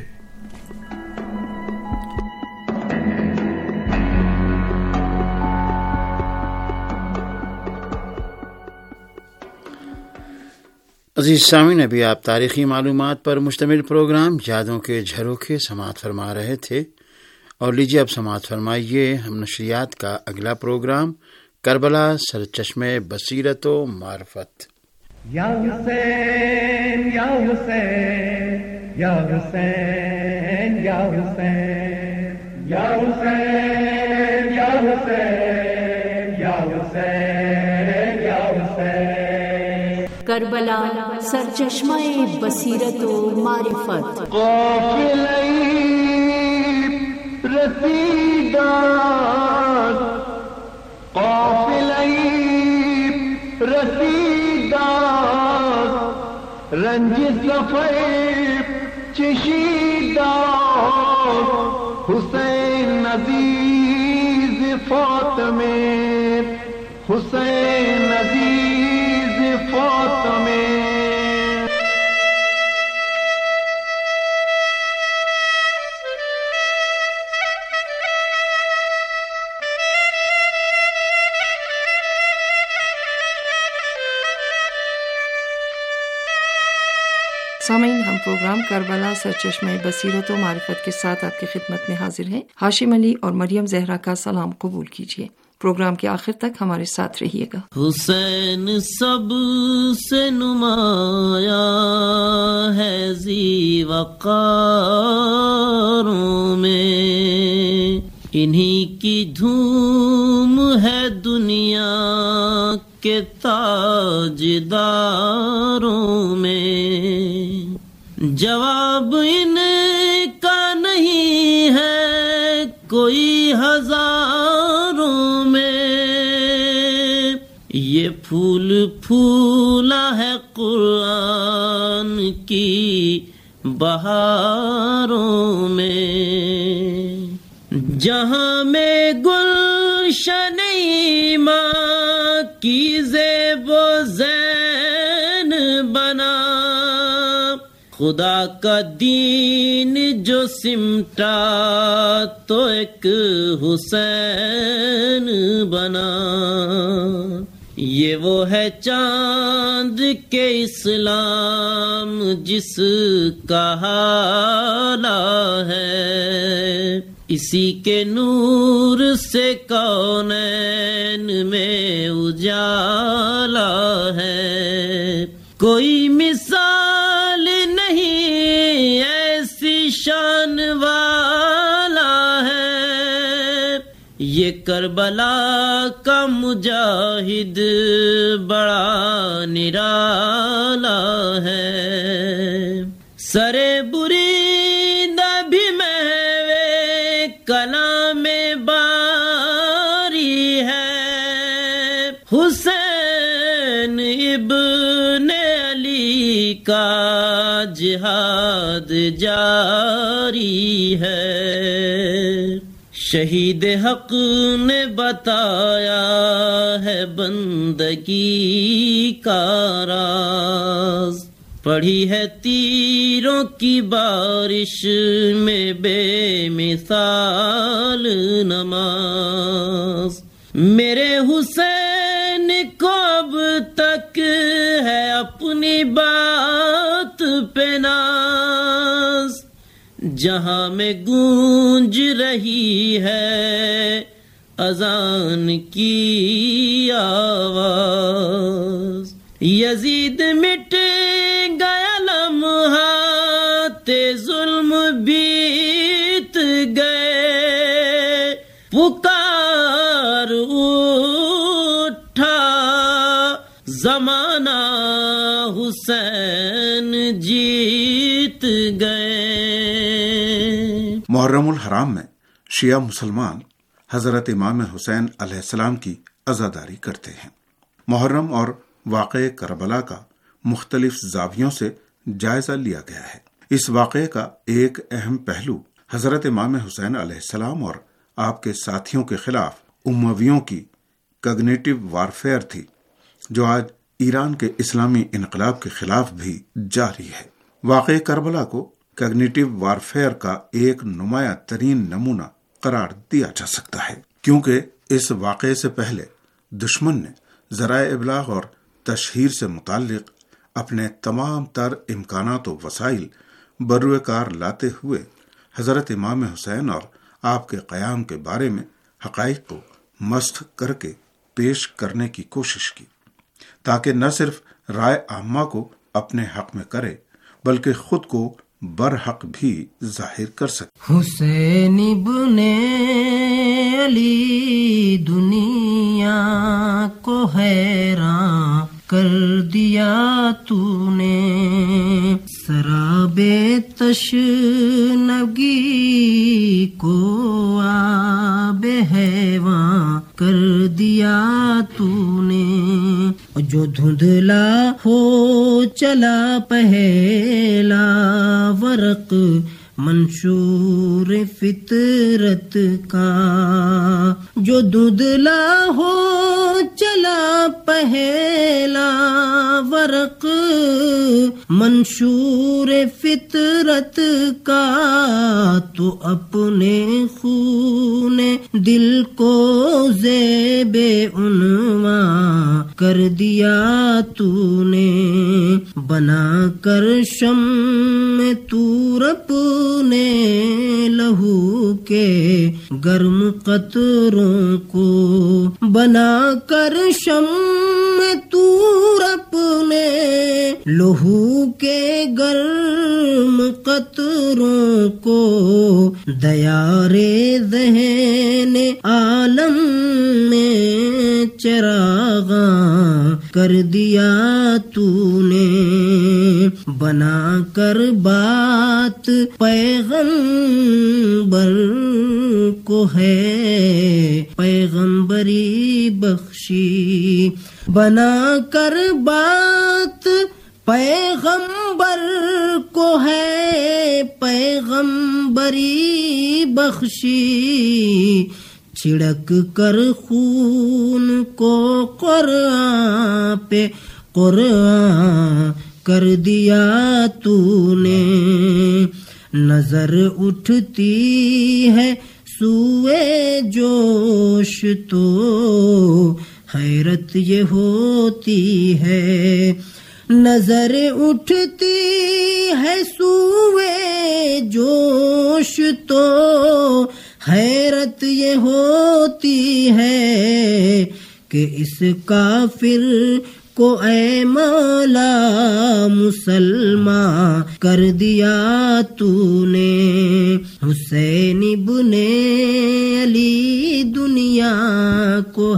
عزیز سامعین، ابھی آپ تاریخی معلومات پر مشتمل پروگرام یادوں کے جھروکے سماعت فرما رہے تھے، اور لیجیے اب سماعت فرمائیے ہم نشریات کا اگلا پروگرام کربلا سرچشمے بصیرت و معرفت۔ یا حسین یا حسین یا حسین یا حسین یا حسین یا حسین یا حسین یا حسین۔ کربلا سرچشمہ بصیرت و معرفت۔ قافلہ رسیدان، قافلہ رسیدان، رنج صفر چشیدان، حسین عزیز فاطمے، حسین عزیز فاطمے۔ سامعین، ہم پروگرام کربلا سرچشمہ بصیرت و معرفت کے ساتھ آپ کی خدمت میں حاضر ہیں۔ ہاشم علی اور مریم زہرا کا سلام قبول کیجیے۔ پروگرام کے آخر تک ہمارے ساتھ رہیے گا۔ حسین سب سے نمایاں ہے ذی وقاروں میں، انہی کی دھوم ہے دنیا کے تاجداروں میں، جواب ان کا نہیں ہے کوئی ہزاروں میں، یہ پھول پھولا ہے قرآن کی بہاروں میں، جہاں میں گلشن ایمان کی زیب و زین بنا، خدا کا دین جو سمٹا تو ایک حسین بنا، یہ وہ ہے چاند کے اسلام جس کا حالہ ہے، اسی کے نور سے کونین میں اجالا ہے، کوئی مثال نہیں ایسی شان والا ہے، یہ کربلا کا مجاہد بڑا نرالا ہے، سرے بریدہ بھی محوے کلام باری ہے، حسین ابن علی کا جہاد جاری ہے، شہید حق نے بتایا ہے بندگی کا راز، پڑھی ہے تیروں کی بارش میں بے مثال نماز، میرے حسین کو اب تک ہے اپنی بات پہ ناز، جہاں میں گونج رہی ہے اذان کی آواز، یزید مٹ گیا لمحات ظلم بیت گئے، پکار اٹھا زمانہ حسین جیت گئے۔ محرم الحرام میں شیعہ مسلمان حضرت امام حسین علیہ السلام کی عزاداری کرتے ہیں۔ محرم اور واقعہ کربلا کا مختلف زاویوں سے جائزہ لیا گیا ہے۔ اس واقعے کا ایک اہم پہلو حضرت امام حسین علیہ السلام اور آپ کے ساتھیوں کے خلاف امویوں کی کگنیٹو وارفیئر تھی، جو آج ایران کے اسلامی انقلاب کے خلاف بھی جاری ہے۔ واقعہ کربلا کو کگنیٹو وارفیئر کا ایک نمایاں ترین نمونہ قرار دیا جا سکتا ہے، کیونکہ اس واقعے سے پہلے دشمن نے ذرائع ابلاغ اور تشہیر سے متعلق اپنے تمام تر امکانات و وسائل بروئے کار لاتے ہوئے حضرت امام حسین اور آپ کے قیام کے بارے میں حقائق کو مسخ کر کے پیش کرنے کی کوشش کی، تاکہ نہ صرف رائے عامہ کو اپنے حق میں کرے بلکہ خود کو برحق بھی ظاہر کر سکے۔ حسین ابن علی دنیا کو حیران کر دیا تو نے، سراب تشنگی کو آب حیوان کر دیا تو نے، جو دھندلا ہو چلا پہلا ورق منشور فطرت کا، جو دھندلا ہو چلا پہلا ورق منشور فطرت کا، تو اپنے خون دل کو زیب عنواں کر دیا تو نے، بنا کر شمع تور اپنے لہو کے گرم قطروں کو، بنا کر شمع تور اپنے لہو کے گرم قطروں کو، دیار ذہن عالم میں چراغاں کر دیا تو نے، بنا کر بات پیغمبر کو ہے پیغمبری بخشی، بنا کر بات پیغمبر کو ہے پیغمبری بخشی، چھڑک کر خون کو قرآن پہ قرآن کر دیا تو نے، نظر اٹھتی ہے سوئے جوش تو حیرت یہ ہوتی ہے، نظر اٹھتی ہے سوئے جوش تو حیرت یہ ہوتی ہے کہ اس کافر کو اے مولا مسلمان کر دیا تو نے، حسین ابن علی دنیا کو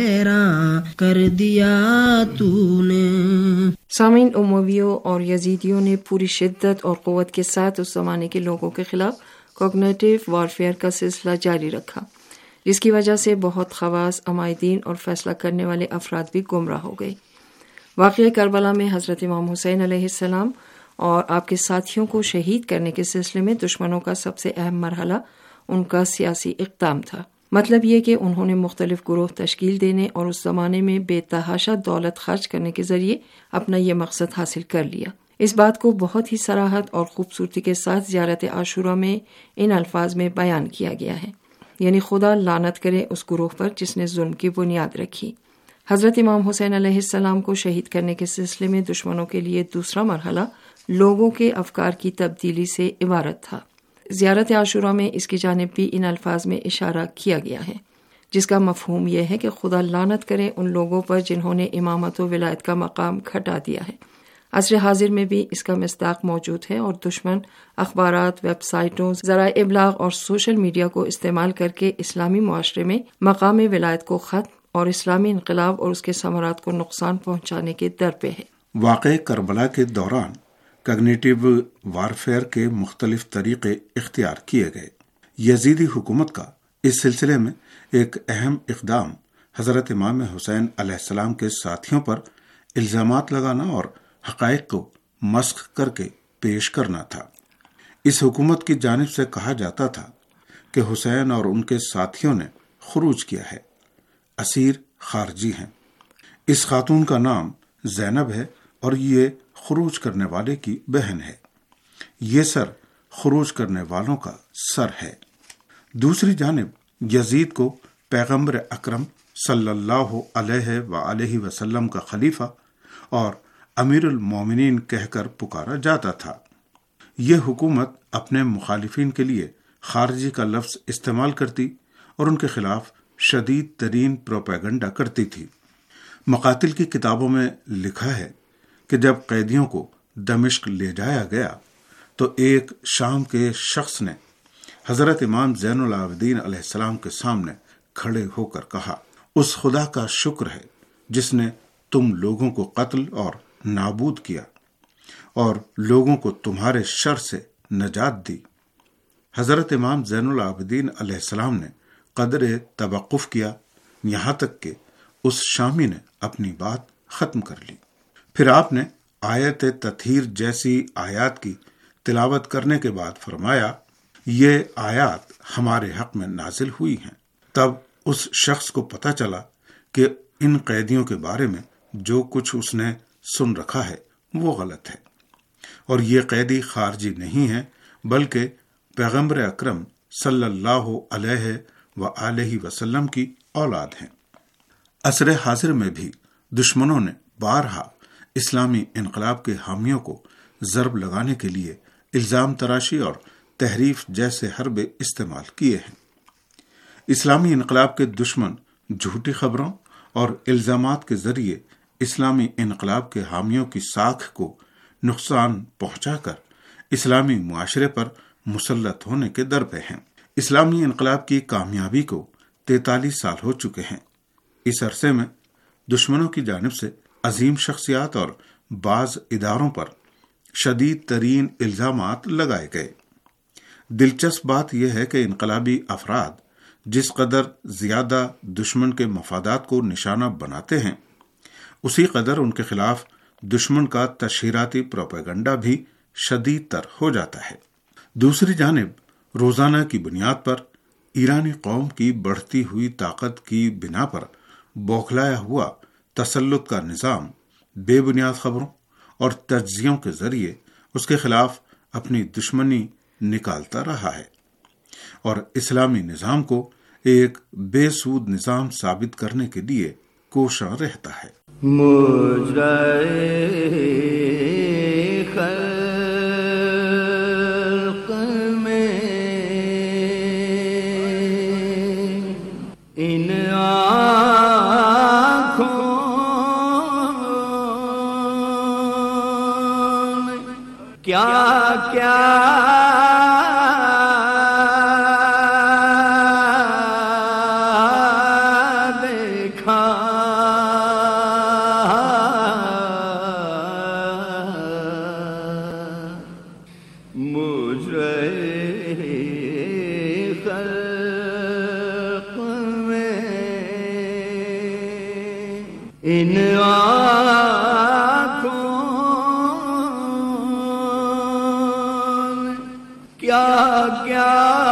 حیران کر دیا تو نے۔ سامعین، امویوں اور یزیدیوں نے پوری شدت اور قوت کے ساتھ اس زمانے کے لوگوں کے خلاف کوگنیٹو وارفیئر کا سلسلہ جاری رکھا، جس کی وجہ سے بہت خواص، عمائدین اور فیصلہ کرنے والے افراد بھی گمراہ ہو گئے۔ واقعہ کربلا میں حضرت امام حسین علیہ السلام اور آپ کے ساتھیوں کو شہید کرنے کے سلسلے میں دشمنوں کا سب سے اہم مرحلہ ان کا سیاسی اقدام تھا۔ مطلب یہ کہ انہوں نے مختلف گروہ تشکیل دینے اور اس زمانے میں بے تحاشا دولت خرچ کرنے کے ذریعے اپنا یہ مقصد حاصل کر لیا۔ اس بات کو بہت ہی صراحت اور خوبصورتی کے ساتھ زیارت عاشوراء میں ان الفاظ میں بیان کیا گیا ہے، یعنی خدا لعنت کرے اس گروہ پر جس نے ظلم کی بنیاد رکھی۔ حضرت امام حسین علیہ السلام کو شہید کرنے کے سلسلے میں دشمنوں کے لیے دوسرا مرحلہ لوگوں کے افکار کی تبدیلی سے عبارت تھا۔ زیارت عاشوراء میں اس کی جانب بھی ان الفاظ میں اشارہ کیا گیا ہے، جس کا مفہوم یہ ہے کہ خدا لعنت کرے ان لوگوں پر جنہوں نے امامت و ولایت کا مقام گھٹا دیا ہے۔ عصر حاضر میں بھی اس کا مصداق موجود ہے اور دشمن اخبارات، ویب سائٹوں، ذرائع ابلاغ اور سوشل میڈیا کو استعمال کر کے اسلامی معاشرے میں مقام ولایت کو ختم اور اسلامی انقلاب اور اس کے ثمرات کو نقصان پہنچانے کے در پہ ہے۔ واقعہ کربلا کے دوران کگنیٹو وارفیئر کے مختلف طریقے اختیار کیے گئے۔ یزیدی حکومت کا اس سلسلے میں ایک اہم اقدام حضرت امام حسین علیہ السلام کے ساتھیوں پر الزامات لگانا اور حقائق کو مسخ کر کے پیش کرنا تھا۔ اس حکومت کی جانب سے کہا جاتا تھا کہ حسین اور ان کے ساتھیوں نے خروج کیا ہے، اسیر خارجی ہیں۔ اس خاتون کا نام زینب ہے اور یہ خروج کرنے والے کی بہن ہے۔ یہ سر خروج کرنے والوں کا سر ہے۔ دوسری جانب یزید کو پیغمبر اکرم صلی اللہ علیہ وآلہ وسلم کا خلیفہ اور امیر المومنین کہہ کر پکارا جاتا تھا۔ یہ حکومت اپنے مخالفین کے لیے خارجی کا لفظ استعمال کرتی اور ان کے خلاف شدید ترین پروپیگنڈا کرتی تھی۔ مقاتل کی کتابوں میں لکھا ہے کہ جب قیدیوں کو دمشق لے جایا گیا تو ایک شام کے شخص نے حضرت امام زین العابدین علیہ السلام کے سامنے کھڑے ہو کر کہا، اس خدا کا شکر ہے جس نے تم لوگوں کو قتل اور نابود کیا اور لوگوں کو تمہارے شر سے نجات دی۔ حضرت امام زین العابدین علیہ السلام نے قدر توقف کیا، یہاں تک کہ اس شامی نے اپنی بات ختم کر لی۔ پھر آپ نے آیت تطہیر جیسی آیات کی تلاوت کرنے کے بعد فرمایا، یہ آیات ہمارے حق میں نازل ہوئی ہیں۔ تب اس شخص کو پتہ چلا کہ ان قیدیوں کے بارے میں جو کچھ اس نے سن رکھا ہے وہ غلط ہے، اور یہ قیدی خارجی نہیں ہے بلکہ پیغمبر اکرم صلی اللہ علیہ وآلہ وسلم کی اولاد ہیں۔ عصر حاضر میں بھی دشمنوں نے بارہا اسلامی انقلاب کے حامیوں کو ضرب لگانے کے لیے الزام تراشی اور تحریف جیسے حربے استعمال کیے ہیں۔ اسلامی انقلاب کے دشمن جھوٹی خبروں اور الزامات کے ذریعے اسلامی انقلاب کے حامیوں کی ساکھ کو نقصان پہنچا کر اسلامی معاشرے پر مسلط ہونے کے در پہ ہیں۔ اسلامی انقلاب کی کامیابی کو 43 سال ہو چکے ہیں۔ اس عرصے میں دشمنوں کی جانب سے عظیم شخصیات اور بعض اداروں پر شدید ترین الزامات لگائے گئے۔ دلچسپ بات یہ ہے کہ انقلابی افراد جس قدر زیادہ دشمن کے مفادات کو نشانہ بناتے ہیں، اسی قدر ان کے خلاف دشمن کا تشہیراتی پروپیگنڈا بھی شدید تر ہو جاتا ہے۔ دوسری جانب روزانہ کی بنیاد پر ایرانی قوم کی بڑھتی ہوئی طاقت کی بنا پر بوکھلایا ہوا تسلط کا نظام بے بنیاد خبروں اور تجزیوں کے ذریعے اس کے خلاف اپنی دشمنی نکالتا رہا ہے اور اسلامی نظام کو ایک بے سود نظام ثابت کرنے کے لیے کوشاں رہتا ہے۔ خلق میں ان آنکھوں کیا کیا ان آنکھوں کیا کیا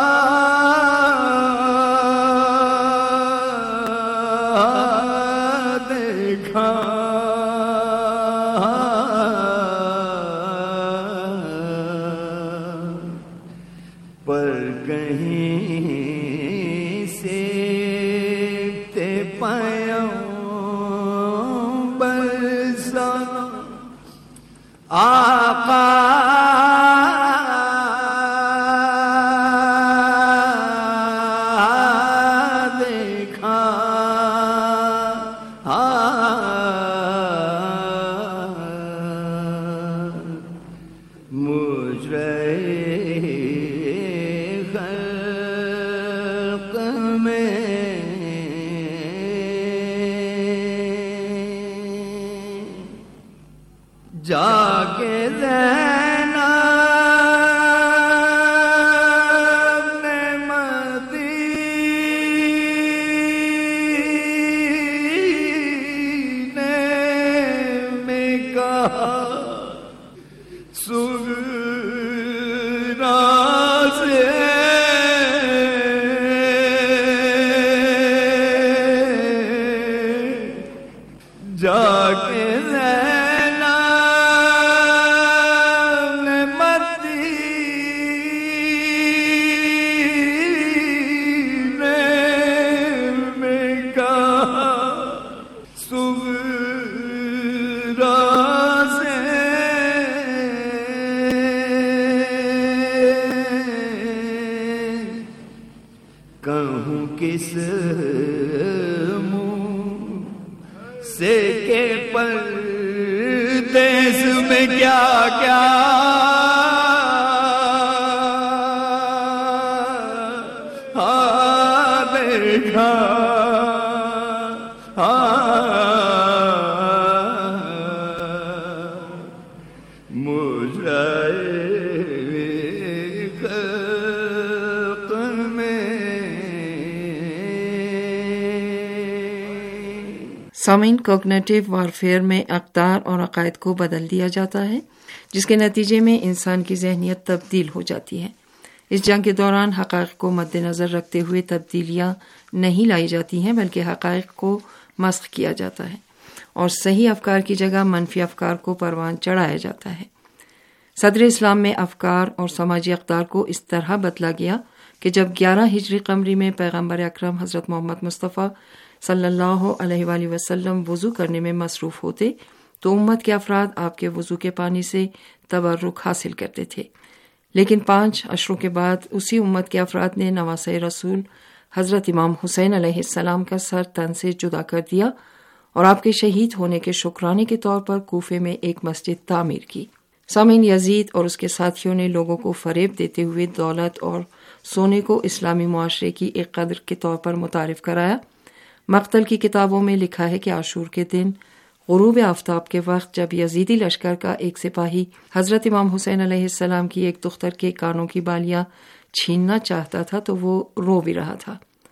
دیکھا، پر کہیں سے تے آقا دیکھا، مجرے خلق میں جا کے زینب نے مدینے میں کہا، سغرا سے جا کے کہوں کس منہ سے کے پردیس میں کیا کیا دیکھا، سامعین، کوگنیٹیو وارفیئر میں اقدار اور عقائد کو بدل دیا جاتا ہے، جس کے نتیجے میں انسان کی ذہنیت تبدیل ہو جاتی ہے۔ اس جنگ کے دوران حقائق کو مد نظر رکھتے ہوئے تبدیلیاں نہیں لائی جاتی ہیں، بلکہ حقائق کو مسخ کیا جاتا ہے اور صحیح افکار کی جگہ منفی افکار کو پروان چڑھایا جاتا ہے۔ صدر اسلام میں افکار اور سماجی اقدار کو اس طرح بدلا گیا کہ جب 11 ہجری قمری میں پیغمبر اکرم حضرت محمد مصطفیٰ صلی اللہ علیہ وآلہ وسلم وضو کرنے میں مصروف ہوتے تو امت کے افراد آپ کے وضو کے پانی سے تبرک حاصل کرتے تھے، لیکن 5 عشروں کے بعد اسی امت کے افراد نے نواسۂ رسول حضرت امام حسین علیہ السلام کا سر تن سے جدا کر دیا اور آپ کے شہید ہونے کے شکرانے کے طور پر کوفے میں ایک مسجد تعمیر کی۔ سامعین، یزید اور اس کے ساتھیوں نے لوگوں کو فریب دیتے ہوئے دولت اور سونے کو اسلامی معاشرے کی ایک قدر کے طور پر متعارف کرایا۔ مقتل کی کتابوں میں لکھا ہے کہ عاشور کے دن غروب آفتاب کے وقت جب یزیدی لشکر کا ایک سپاہی حضرت امام حسین علیہ السلام کی ایک دختر کے کانوں کی بالیاں چھیننا چاہتا تھا تو وہ رو بھی رہا تھا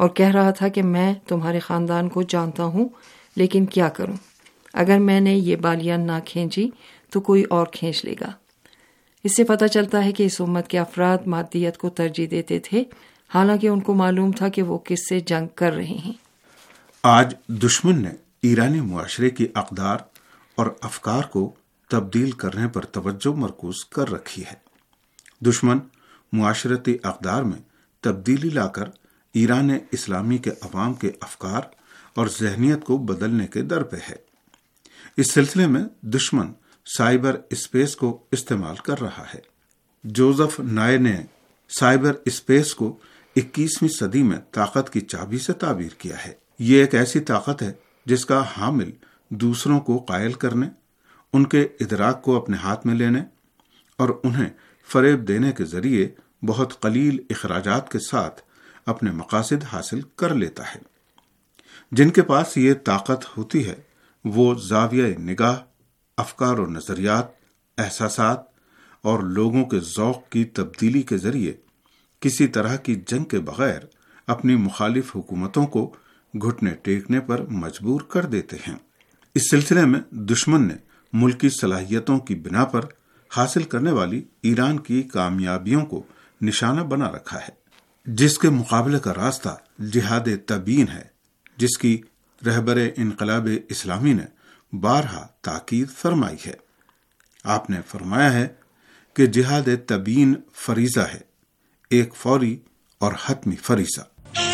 اور کہہ رہا تھا کہ میں تمہارے خاندان کو جانتا ہوں، لیکن کیا کروں؟ اگر میں نے یہ بالیاں نہ کھینچی تو کوئی اور کھینچ لے گا۔ اس سے پتہ چلتا ہے کہ اس امت کے افراد مادیت کو ترجیح دیتے تھے، حالانکہ ان کو معلوم تھا کہ وہ کس سے جنگ کر رہے ہیں۔ آج دشمن نے ایرانی معاشرے کی اقدار اور افکار کو تبدیل کرنے پر توجہ مرکوز کر رکھی ہے۔ دشمن معاشرتی اقدار میں تبدیلی لا کر ایران اسلامی کے عوام کے افکار اور ذہنیت کو بدلنے کے در پہ ہے۔ اس سلسلے میں دشمن سائبر اسپیس کو استعمال کر رہا ہے۔ جوزف نائے نے سائبر اسپیس کو 21ویں صدی میں طاقت کی چابی سے تعبیر کیا ہے۔ یہ ایک ایسی طاقت ہے جس کا حامل دوسروں کو قائل کرنے، ان کے ادراک کو اپنے ہاتھ میں لینے اور انہیں فریب دینے کے ذریعے بہت قلیل اخراجات کے ساتھ اپنے مقاصد حاصل کر لیتا ہے۔ جن کے پاس یہ طاقت ہوتی ہے وہ زاویہ نگاہ، افکار و نظریات، احساسات اور لوگوں کے ذوق کی تبدیلی کے ذریعے کسی طرح کی جنگ کے بغیر اپنی مخالف حکومتوں کو گھٹنے ٹیکنے پر مجبور کر دیتے ہیں۔ اس سلسلے میں دشمن نے ملکی صلاحیتوں کی بنا پر حاصل کرنے والی ایران کی کامیابیوں کو نشانہ بنا رکھا ہے، جس کے مقابلے کا راستہ جہاد تبیین ہے، جس کی رہبر انقلاب اسلامی نے بارہا تاکید فرمائی ہے۔ آپ نے فرمایا ہے کہ جہاد تبیین فریضہ ہے، ایک فوری اور حتمی فریضہ۔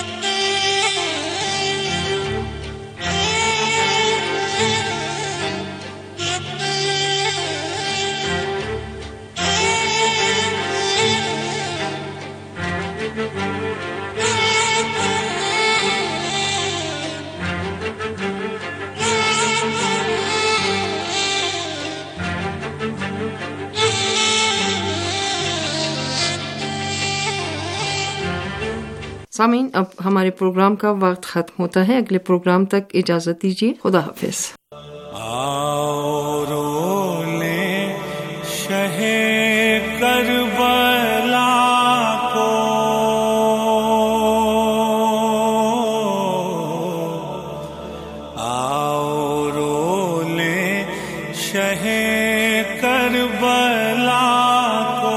سامعین، اب ہمارے پروگرام کا وقت ختم ہوتا ہے۔ اگلے پروگرام تک اجازت دیجیے۔ خدا حافظ۔ آؤ رو لیں شہ کربلا کو، آؤ رو لیں شہ کربلا کو،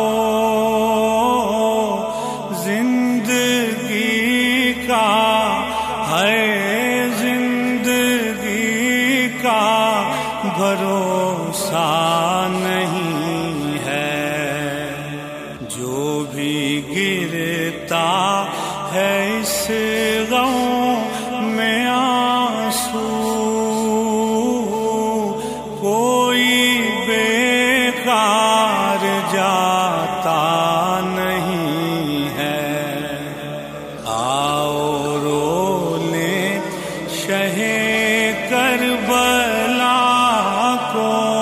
بھروسہ نہیں ہے جو بھی گرتا ہے اس غم میں آنسو، کوئی بیکار جاتا نہیں ہے۔ آؤ رو لیں شہ کربلا کو،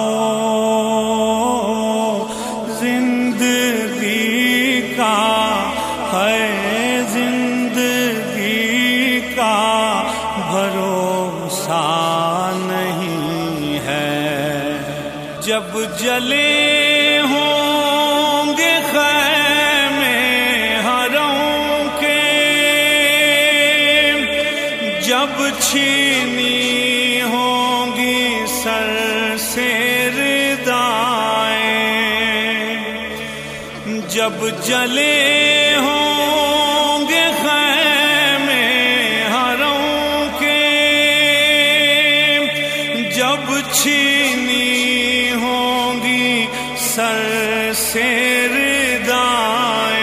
زندگی کا ہے زندگی کا بھروسہ نہیں ہے۔ جب جلے ہوں گے خیمے حرم کے، جب چھینی ہوں گی سر سے ردائیں، جب جلے ہوں گے خیمے حرم کے، جب چھینی ہوں گی سر سے ردائیں،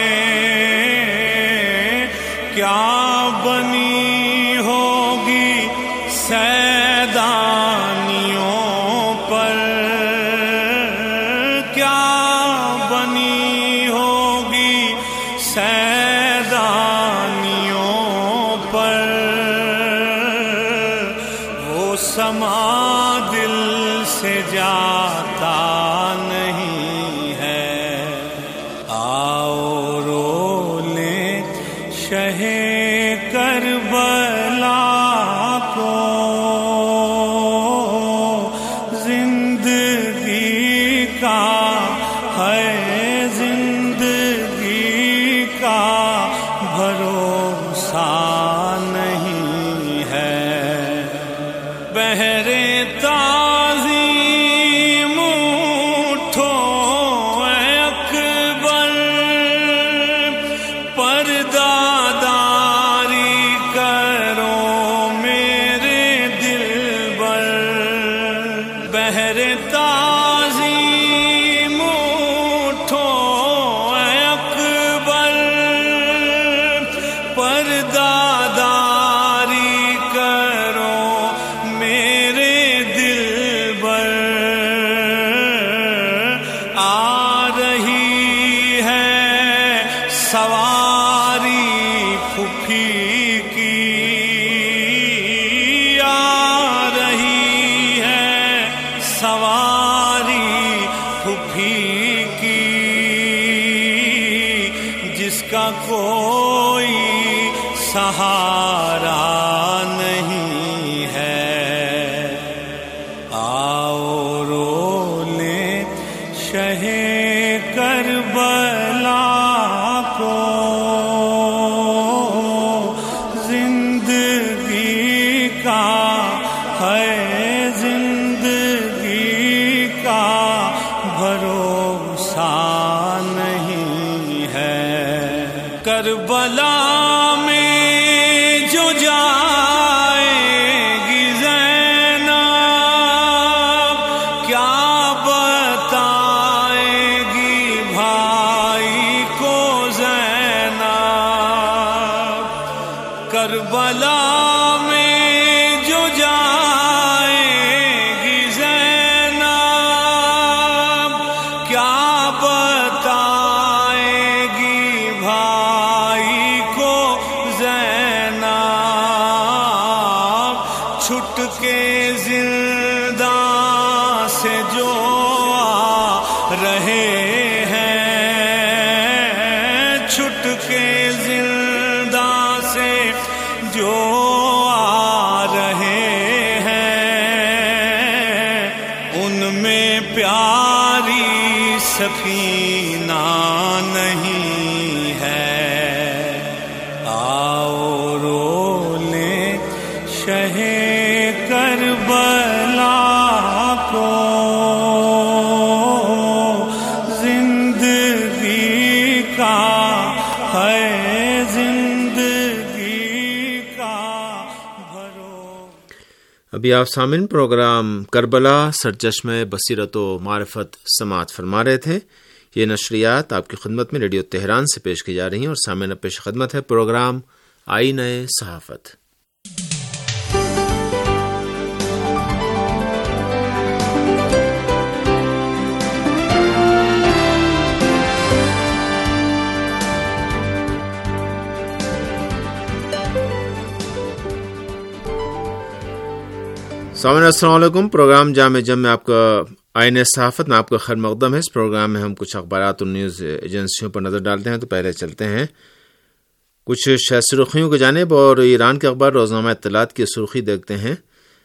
کیا بنی ہوگی سیدانیوں پر، کیا بنی ہوگی سیدانیوں پر، وہ سما دل سے جاتا نہیں ہے۔ آؤ رو لیں شہ کربلا کو، زندگی کا ہے زندگی کا بھروسہ بہر تعظیم اٹھو اے اکبر، پرداداری کرو میرے دلبر، آ رہی ہے سواری پھوپھی کی، سواری پھوپھی کی، جس کا کوئی سہارا نہیں ہے، آؤ رو لیں شہ کربلا کو، زندگی کا ہے بھروسہ نہیں ہے، کربلا میں جو جائے گی زینب، کیا بتائے گی بھائی کو زینب، کربلا میں جو جائے گی زینب، کیا بتائے گی بھائی کو زینب، چھٹ کے زندان سے جو آ رہے ہیں، چھٹ کے زندان سے جو آ رہے ہیں، ان میں پیاری سکینہ نہیں ہے، آؤ رو لیں شہ کربلا کو، زندگی کا ہے زندگی کا بھروسہ۔ ابھی آپ سامعین پروگرام کربلا سرچشمہ بصیرت و معرفت سماعت فرما رہے تھے۔ یہ نشریات آپ کی خدمت میں ریڈیو تہران سے پیش کی جا رہی ہیں، اور سامعین پیش خدمت ہے پروگرام آئینہ صحافت۔ سامعین السلام علیکم، پروگرام جامع جم میں آپ کا آئینہ صحافت میں آپ کا خیر مقدم ہے۔ اس پروگرام میں ہم کچھ اخبارات اور نیوز ایجنسیوں پر نظر ڈالتے ہیں، تو پہلے چلتے ہیں کچھ سرخیوں کی جانب، اور ایران کے اخبار روزنامہ اطلاعات کی سرخی دیکھتے ہیں،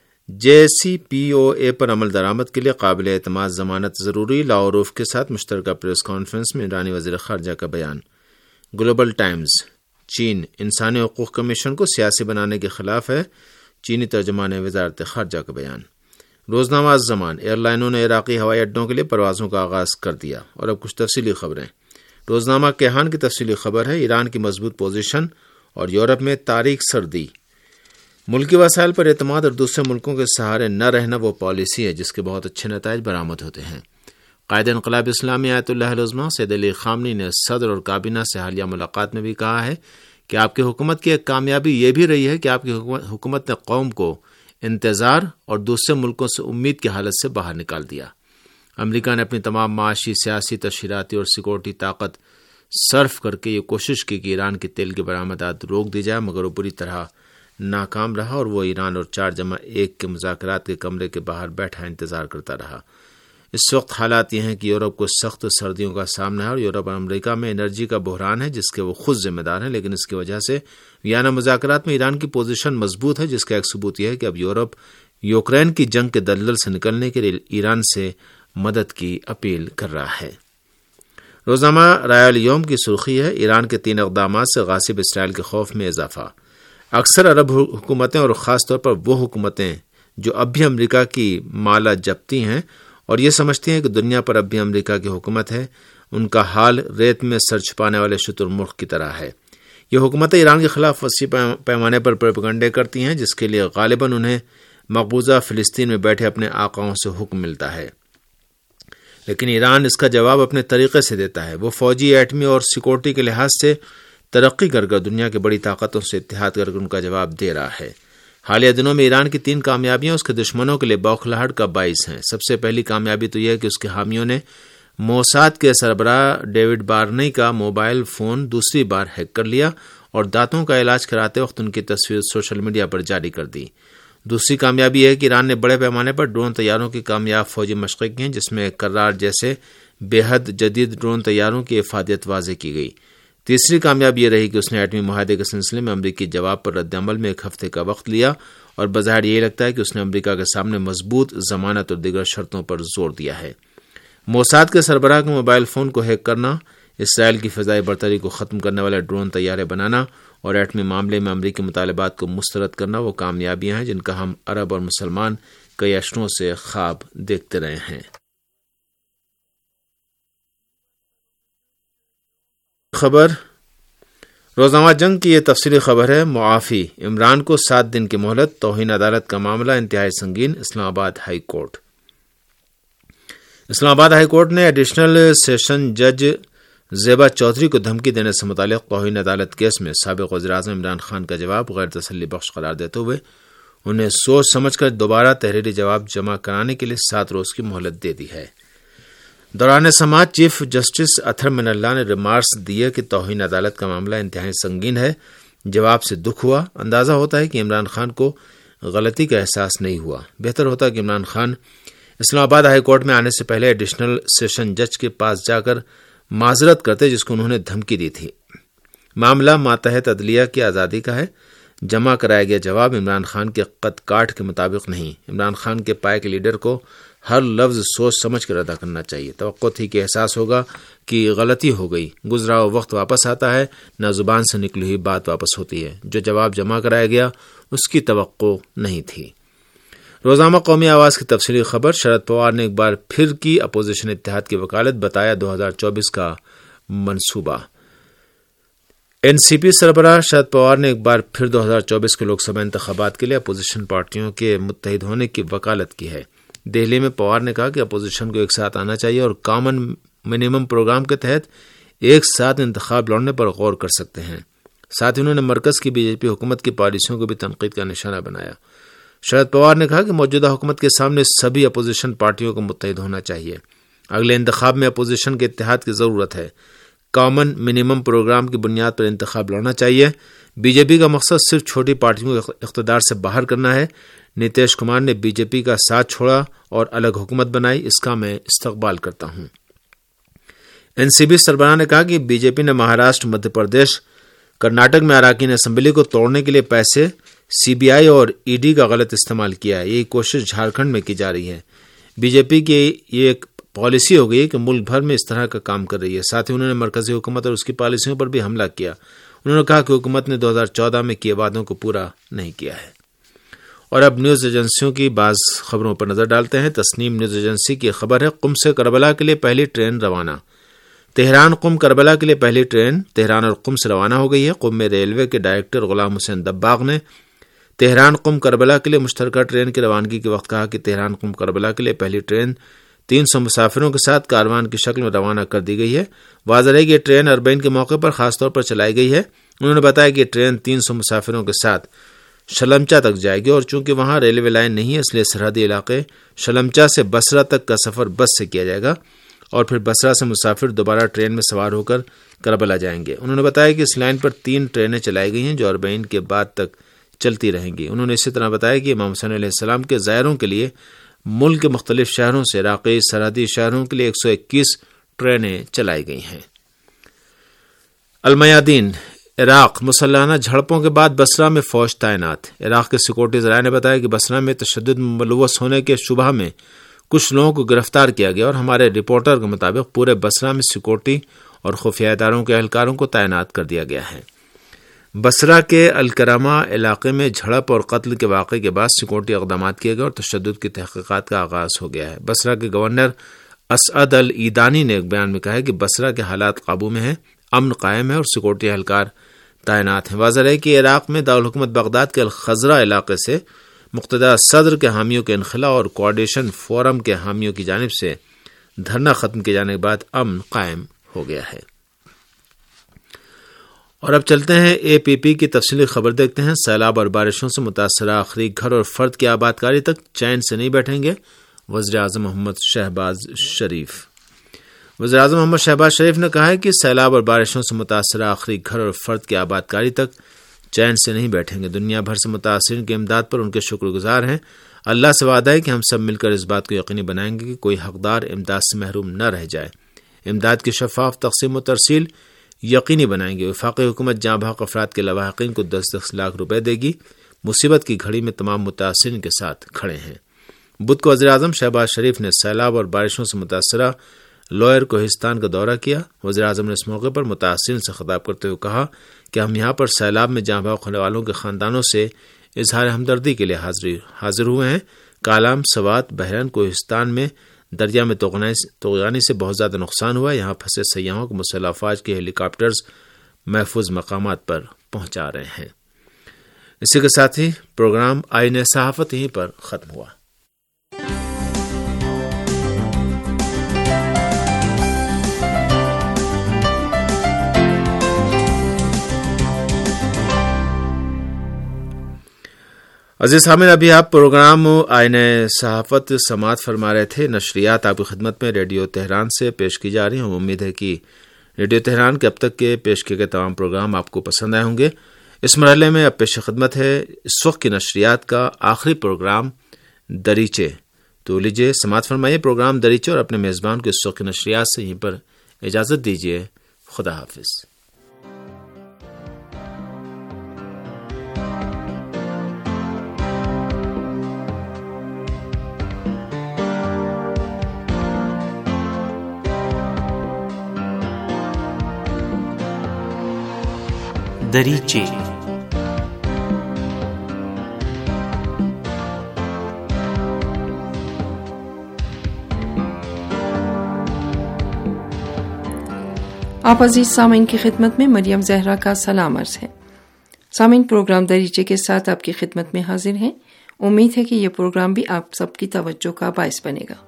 JCPOA پر عمل درآمد کے لیے قابل اعتماد ضمانت ضروری، لاعروف کے ساتھ مشترکہ پریس کانفرنس میں ایرانی وزیر خارجہ کا بیان۔ گلوبل ٹائمز، چین انسانی حقوق کمیشن کو سیاسی بنانے کے خلاف ہے، چینی ترجمان وزارت خارجہ کا بیان۔ روزنامہ الزمان، ایئر لائنوں نے عراقی ہوائی اڈوں کے لیے پروازوں کا آغاز کر دیا۔ اور اب کچھ تفصیلی خبریں۔ روزنامہ کیہان کی تفصیلی خبر ہے، ایران کی مضبوط پوزیشن اور یورپ میں تاریک سردی۔ ملکی وسائل پر اعتماد اور دوسرے ملکوں کے سہارے نہ رہنا وہ پالیسی ہے جس کے بہت اچھے نتائج برآمد ہوتے ہیں۔ قائد انقلاب اسلامی آیت اللہ العظمہ سید علی خامنی نے صدر اور کابینہ سے حالیہ ملاقات میں بھی کہا ہے کہ آپ کی حکومت کی ایک کامیابی یہ بھی رہی ہے کہ آپ کی حکومت نے قوم کو انتظار اور دوسرے ملکوں سے امید کی حالت سے باہر نکال دیا۔ امریکہ نے اپنی تمام معاشی، سیاسی، تشہیراتی اور سیکورٹی طاقت صرف کر کے یہ کوشش کی کہ ایران کی تیل کی برآمدات روک دی جائے، مگر وہ بری طرح ناکام رہا اور وہ ایران اور 4+1 کے مذاکرات کے کمرے کے باہر بیٹھا انتظار کرتا رہا۔ اس وقت حالات یہ ہیں کہ یورپ کو سخت سردیوں کا سامنا ہے اور یورپ اور امریکہ میں انرجی کا بحران ہے جس کے وہ خود ذمہ دار ہیں، لیکن اس کی وجہ سے ویانا مذاکرات میں ایران کی پوزیشن مضبوط ہے، جس کا ایک ثبوت یہ ہے کہ اب یورپ یوکرین کی جنگ کے دلدل سے نکلنے کے لیے ایران سے مدد کی اپیل کر رہا ہے۔ روزنامہ رائے الیوم کی سرخی ہے، ایران کے 3 اقدامات سے غاصب اسرائیل کے خوف میں اضافہ۔ اکثر عرب حکومتیں اور خاص طور پر وہ حکومتیں جو اب بھی امریکہ کی مالا جپتی ہیں اور یہ سمجھتی ہیں کہ دنیا پر اب بھی امریکہ کی حکومت ہے، ان کا حال ریت میں سر چھپانے والے شتر مرغ کی طرح ہے۔ یہ حکومتیں ایران کے خلاف وسیع پیمانے پر پروپیگنڈے کرتی ہیں جس کے لیے غالباً انہیں مقبوضہ فلسطین میں بیٹھے اپنے آقاؤں سے حکم ملتا ہے، لیکن ایران اس کا جواب اپنے طریقے سے دیتا ہے۔ وہ فوجی، ایٹمی اور سیکورٹی کے لحاظ سے ترقی کر دنیا کی بڑی طاقتوں سے اتحاد کر ان کا جواب دے رہا ہے۔ حالیہ دنوں میں ایران کی 3 کامیابیاں اس کے دشمنوں کے لیے بوکھلاہٹ کا باعث ہیں۔ سب سے پہلی کامیابی تو یہ ہے کہ اس کے حامیوں نے موساد کے سربراہ ڈیوڈ بارنی کا موبائل فون دوسری بار ہیک کر لیا اور دانتوں کا علاج کراتے وقت ان کی تصویر سوشل میڈیا پر جاری کر دی۔ دوسری کامیابی ہے کہ ایران نے بڑے پیمانے پر ڈرون طیاروں کی کامیاب فوجی مشقیں کی ہیں، جس میں کرار جیسے بے حد جدید ڈرون طیاروں کی افادیت واضح کی گئی۔ تیسری کامیابی یہ رہی کہ اس نے ایٹمی معاہدے کے سلسلے میں امریکی جواب پر رد عمل میں 1 ہفتے کا وقت لیا، اور بظاہر یہ لگتا ہے کہ اس نے امریکہ کے سامنے مضبوط ضمانت اور دیگر شرطوں پر زور دیا ہے۔ موساد کے سربراہ کے موبائل فون کو ہیک کرنا، اسرائیل کی فضائی برتری کو ختم کرنے والے ڈرون طیارے بنانا اور ایٹمی معاملے میں امریکی مطالبات کو مسترد کرنا وہ کامیابیاں ہیں جن کا ہم عرب اور مسلمان کئی عشروں سے خواب دیکھتے رہے ہیں۔ خبر روزنامہ جنگ کی یہ تفصیلی خبر ہے۔ معافی، عمران کو 7 دن کی مہلت، توہین عدالت کا معاملہ انتہائی سنگین، اسلام آباد high court. Islamabad high court نے ایڈیشنل سیشن جج زیبا چودھری کو دھمکی دینے سے متعلق توہین عدالت کیس میں سابق وزیراعظم عمران خان کا جواب غیر تسلی بخش قرار دیتے ہوئے انہیں سوچ سمجھ کر دوبارہ تحریری جواب جمع کرانے کے لیے 7 روز کی مہلت دے دی ہے۔ دوران سماعت چیف جسٹس اطہر من اللہ نے ریمارکس دیے کہ توہین عدالت کا معاملہ انتہائی سنگین ہے، جواب سے دکھ ہوا، اندازہ ہوتا ہے کہ عمران خان کو غلطی کا احساس نہیں ہوا، بہتر ہوتا کہ عمران خان اسلام آباد ہائی کورٹ میں آنے سے پہلے ایڈیشنل سیشن جج کے پاس جا کر معذرت کرتے جس کو انہوں نے دھمکی دی تھی۔ معاملہ ماتحت عدلیہ کی آزادی کا ہے، جمع کرایا گیا جواب عمران خان کے قد کاٹ کے مطابق نہیں، عمران خان کے پائے کے لیڈر کو ہر لفظ سوچ سمجھ کر ادا کرنا چاہیے۔ توقع تھی کہ احساس ہوگا کہ غلطی ہو گئی، گزرا ہوا وقت واپس آتا ہے، نہ زبان سے نکلی ہوئی بات واپس ہوتی ہے، جو جواب جمع کرایا گیا اس کی توقع نہیں تھی۔ روزنامہ قومی آواز کی تفصیلی خبر، شرد پوار نے ایک بار پھر کی اپوزیشن اتحاد کی وکالت، بتایا 2024 کا منصوبہ۔ این سی پی سربراہ شرد پوار نے ایک بار پھر 2024 کے لوک سبھا انتخابات کے لیے اپوزیشن پارٹیوں کے متحد ہونے کی وکالت کی ہے۔ دہلی میں پوار نے کہا کہ اپوزیشن کو ایک ساتھ آنا چاہیے اور کامن منیمم پروگرام کے تحت ایک ساتھ انتخاب لڑنے پر غور کر سکتے ہیں۔ ساتھ ہی انہوں نے مرکز کی بی جے پی حکومت کی پالیسیوں کو بھی تنقید کا نشانہ بنایا۔ شرد پوار نے کہا کہ موجودہ حکومت کے سامنے سبھی اپوزیشن پارٹیوں کو متحد ہونا چاہیے، اگلے انتخاب میں اپوزیشن کے اتحاد کی ضرورت ہے، کامن منیمم پروگرام کی بنیاد پر انتخاب لڑنا چاہیے۔ بی جے پی کا مقصد صرف چھوٹی پارٹیوں کو اقتدار سے باہر کرنا ہے۔ نتیش کمار نے بی جے پی کا ساتھ چھوڑا اور الگ حکومت بنائی، اس کا میں استقبال کرتا ہوں۔ این سی پی سربراہ نے کہا کہ بی جے پی نے مہاراشٹر، مدھیہ پردیش، کرناٹک میں اراکین اسمبلی کو توڑنے کے لیے پیسے سی بی آئی اور ای ڈی کا غلط استعمال کیا ہے۔ یہی کوشش جھارکھنڈ میں کی جا رہی ہے۔ بی جے پی کی یہ ایک پالیسی ہو گئی ہے کہ ملک بھر میں اس طرح کا کام کر رہی ہے۔ ساتھ ہی انہوں نے مرکزی حکومت اور اس کی پالیسیوں پر بھی حملہ کیا۔ انہوں نے کہا کہ حکومت نے 2014 میں کیے وعدوں کو پورا نہیں کیا ہے۔ اور اب نیوز ایجنسیوں کی بعض خبروں پر نظر ڈالتے ہیں۔ تسنیم نیوز ایجنسی کی خبر ہے، قم سے کربلا کے لیے پہلی ٹرین روانہ۔ تہران قم کربلا کے لیے پہلی ٹرین تہران اور قم سے روانہ ہو گئی ہے۔ قم میں ریلوے کے ڈائریکٹر غلام حسین دباغ نے تہران قم کربلا کے لیے مشترکہ ٹرین کی روانگی کے وقت کہا کہ تہران قم کربلا کے لیے پہلی ٹرین 300 مسافروں کے ساتھ کاروان کی شکل میں روانہ کر دی گئی ہے۔ واضح ہے کہ یہ ٹرین اربعین کے موقع پر خاص طور پر چلائی گئی ہے۔ انہوں نے بتایا کہ یہ ٹرین 300 مسافروں کے ساتھ شلمچا تک جائے گی، اور چونکہ وہاں ریلوے لائن نہیں ہے اس لیے سرحدی علاقے شلمچا سے بصرہ تک کا سفر بس سے کیا جائے گا، اور پھر بصرہ سے مسافر دوبارہ ٹرین میں سوار ہو کر کربلا جائیں گے۔ انہوں نے بتایا کہ اس لائن پر 3 ٹرینیں چلائی گئی ہیں جو اربعین کے بعد تک چلتی رہیں گی۔ انہوں نے اسی طرح بتایا کہ امام حسین علیہ السلام کے زائروں کے لیے ملک کے مختلف شہروں سے عراقی سرحدی شہروں کے لیے 121 ٹرینیں چلائی گئی ہیں۔ المیادین، عراق، مسلحانہ جھڑپوں کے بعد بصرہ میں فوج تعینات۔ عراق کے سیکورٹی ذرائع نے بتایا کہ بصرہ میں تشدد میں ملوث ہونے کے شبہ میں کچھ لوگوں کو گرفتار کیا گیا، اور ہمارے رپورٹر کے مطابق پورے بصرہ میں سیکورٹی اور خفیہ اداروں کے اہلکاروں کو تعینات کر دیا گیا ہے۔ بصرہ کے الکرامہ علاقے میں جھڑپ اور قتل کے واقعے کے بعد سیکورٹی اقدامات کیے گئے اور تشدد کی تحقیقات کا آغاز ہو گیا ہے۔ بصرہ کے گورنر اسعد العیدانی نے ایک بیان میں کہا ہے کہ بصرہ کے حالات قابو میں ہیں، امن قائم ہے اور سیکورٹی اہلکار تعینات ہیں۔ واضح ہے کہ عراق میں دارالحکومت بغداد کے الخزرہ علاقے سے مقتدیٰ صدر کے حامیوں کے انخلا اور کوآرڈینیشن فورم کے حامیوں کی جانب سے دھرنا ختم کیے جانے کے بعد امن قائم ہو گیا ہے۔ اور اب چلتے ہیں اے پی پی کی تفصیلی خبر دیکھتے ہیں۔ سیلاب اور بارشوں سے متاثرہ آخری گھر اور فرد کی آبادکاری تک چین سے نہیں بیٹھیں گے، وزیر اعظم محمد شہباز شریف۔ وزیر اعظم محمد شہباز شریف نے کہا ہے کہ سیلاب اور بارشوں سے متاثرہ آخری گھر اور فرد کی آبادکاری تک چین سے نہیں بیٹھیں گے۔ دنیا بھر سے متاثرین کی امداد پر ان کے شکر گزار ہیں۔ اللہ سے وعدہ ہے کہ ہم سب مل کر اس بات کو یقینی بنائیں گے کہ کوئی حقدار امداد سے محروم نہ رہ جائے۔ امداد کی شفاف تقسیم و ترسیل یقینی بنائیں گے۔ وفاقی حکومت جاں بحق افراد کے لواحقین کو 10 لاکھ روپے دے گی۔ مصیبت کی گھڑی میں تمام متاثرین کے ساتھ کھڑے ہیں۔ بدھ کو وزیر اعظم شہباز شریف نے سیلاب اور بارشوں سے متاثرہ لوئر کوہستان کا دورہ کیا۔ وزیر اعظم نے اس موقع پر متاثرین سے خطاب کرتے ہوئے کہا کہ ہم یہاں پر سیلاب میں جاں بحق ہونے والوں کے خاندانوں سے اظہار ہمدردی کے لیے حاضر ہوئے ہیں۔ کالام، سوات، بحرین، کوہستان میں دریا میں طغیانی سے بہت زیادہ نقصان ہوا ہے۔ یہاں پھنسے سیاحوں کو مسلح افواج کے ہیلی کاپٹرز محفوظ مقامات پر پہنچا رہے ہیں۔ اسی کے ساتھ ہی پروگرام آئین صحافت یہیں پر ختم ہوا۔ عزیز سامعین، ابھی آپ پروگرام آئین صحافت سماعت فرما رہے تھے۔ نشریات آپ کی خدمت میں ریڈیو تہران سے پیش کی جا رہی ہیں۔ ہم امید ہے کہ ریڈیو تہران کے اب تک کے پیش کیے گئے تمام پروگرام آپ کو پسند آئے ہوں گے۔ اس مرحلے میں اب پیش خدمت ہے اس وقت کی نشریات کا آخری پروگرام دریچے۔ تو لیجیے سماعت فرمائیے پروگرام دریچے اور اپنے میزبان کو اس وقت کی نشریات سے یہیں پر اجازت دیجیے۔ خدا حافظ۔ دریچے۔ آپ عزیز سامعین کی خدمت میں مریم زہرا کا سلام عرض ہے۔ سامعین، پروگرام دریچے کے ساتھ آپ کی خدمت میں حاضر ہیں۔ امید ہے کہ یہ پروگرام بھی آپ سب کی توجہ کا باعث بنے گا۔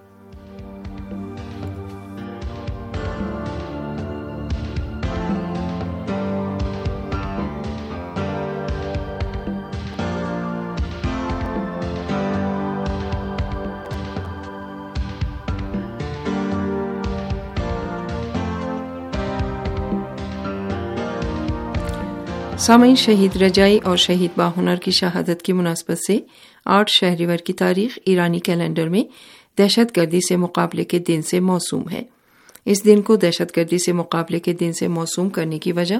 سامعین، شہید رجائی اور شہید باہنر کی شہادت کی مناسبت سے 8 شہریور کی تاریخ ایرانی کیلنڈر میں دہشت گردی سے مقابلے کے دن سے موسوم ہے۔ اس دن کو دہشت گردی سے مقابلے کے دن سے موسوم کرنے کی وجہ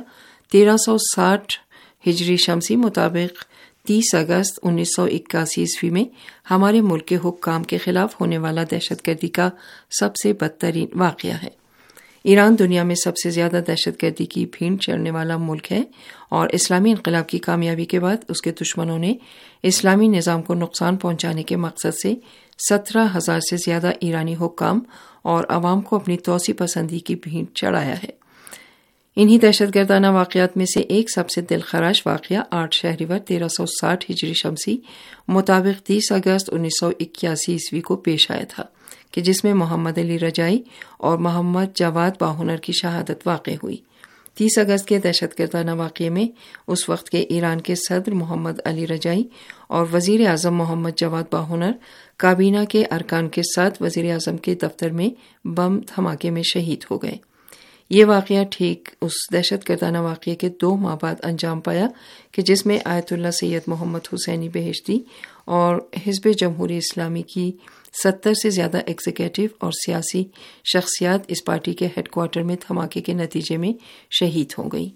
1360 ہجری شمسی مطابق 30 اگست 1981 عیسوی میں ہمارے ملک کے حکام کے خلاف ہونے والا دہشت گردی کا سب سے بدترین واقعہ ہے۔ ایران دنیا میں سب سے زیادہ دہشت گردی کی بھینٹ چڑھنے والا ملک ہے اور اسلامی انقلاب کی کامیابی کے بعد اس کے دشمنوں نے اسلامی نظام کو نقصان پہنچانے کے مقصد سے 17,000 سے زیادہ ایرانی حکام اور عوام کو اپنی توسیع پسندی کی بھینٹ چڑھایا ہے۔ انہی دہشت گردانہ واقعات میں سے ایک سب سے دلخراش واقعہ 8 شہریور 1360 ہجری شمسی مطابق 30 اگست 1981 عیسوی کو پیش آیا تھا کہ جس میں محمد علی رجائی اور محمد جواد باہنر کی شہادت واقع ہوئی۔ 30 اگست کے دہشت گردانہ واقعے میں اس وقت کے ایران کے صدر محمد علی رجائی اور وزیر اعظم محمد جواد باہنر کابینہ کے ارکان کے ساتھ وزیر اعظم کے دفتر میں بم دھماکے میں شہید ہو گئے۔ یہ واقعہ ٹھیک اس دہشت گردانہ واقعے کے 2 ماہ بعد انجام پایا کہ جس میں آیت اللہ سید محمد حسینی بہشتی اور حزب جمہوری اسلامی کی 70 سے زیادہ ایگزیکٹو اور سیاسی شخصیات اس پارٹی کے ہیڈ کوارٹر میں دھماکے کے نتیجے میں شہید ہو گئی۔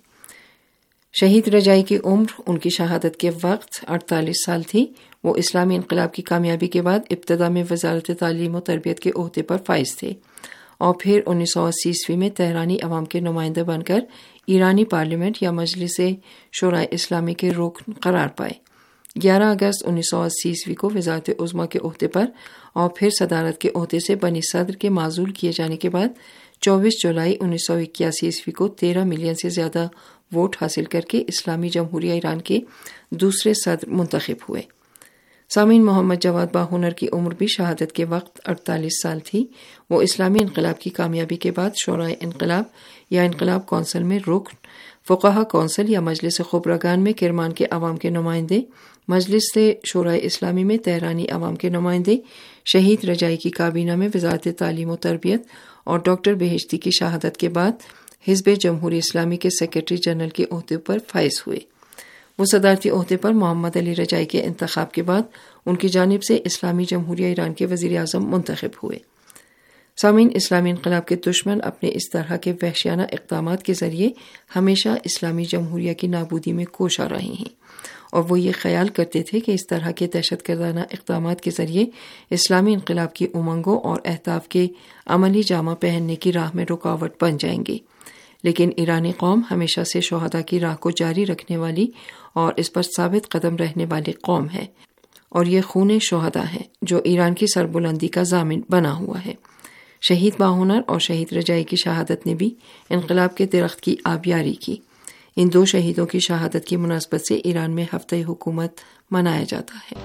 شہید رجائی کی عمر ان کی شہادت کے وقت 48 سال تھی۔ وہ اسلامی انقلاب کی کامیابی کے بعد ابتدا میں وزارت تعلیم و تربیت کے عہدے پر فائز تھے اور پھر 1980 عیسوی میں تہرانی عوام کے نمائندے بن کر ایرانی پارلیمنٹ یا مجلس شورائے اسلامی کے رکن قرار پائے۔ 11 اگست 1980 عیسوی کو وزارت عظمیٰ کے عہدے پر اور پھر صدارت کے عہدے سے بنی صدر کے معزول کیے جانے کے بعد 24 جولائی 1981 عیسوی کو 13 ملین سے زیادہ ووٹ حاصل کر کے اسلامی جمہوریہ ایران کے دوسرے صدر منتخب ہوئے۔ سامعین، محمد جواد باہنر کی عمر بھی شہادت کے وقت 48 سال تھی۔ وہ اسلامی انقلاب کی کامیابی کے بعد شورائے انقلاب یا انقلاب کونسل میں رکن، فقہا کونسل یا مجلس خبرگان میں کرمان کے عوام کے نمائندے، مجلس سے شورائے اسلامی میں تہرانی عوام کے نمائندے، شہید رجائی کی کابینہ میں وزارت تعلیم و تربیت اور ڈاکٹر بہشتی کی شہادت کے بعد حزب جمہوری اسلامی کے سیکرٹری جنرل کے عہدے پر فائز ہوئے۔ وہ صدارتی عہدے پر محمد علی رجائی کے انتخاب کے بعد ان کی جانب سے اسلامی جمہوریہ ایران کے وزیر اعظم منتخب ہوئے۔ سامعین، اسلامی انقلاب کے دشمن اپنے اس طرح کے وحشیانہ اقدامات کے ذریعے ہمیشہ اسلامی جمہوریہ کی نابودی میں کوشاں رہے ہیں، اور وہ یہ خیال کرتے تھے کہ اس طرح کے دہشت گردانہ اقدامات کے ذریعے اسلامی انقلاب کی امنگوں اور اہداف کے عملی جامہ پہننے کی راہ میں رکاوٹ بن جائیں گے۔ لیکن ایرانی قوم ہمیشہ سے شہداء کی راہ کو جاری رکھنے والی اور اس پر ثابت قدم رہنے والی قوم ہے، اور یہ خون شہداء ہے جو ایران کی سربلندی کا ضامن بنا ہوا ہے۔ شہید باہنر اور شہید رجائی کی شہادت نے بھی انقلاب کے درخت کی آبیاری کی۔ ان دو شہیدوں کی شہادت کی مناسبت سے ایران میں ہفتہ حکومت منایا جاتا ہے۔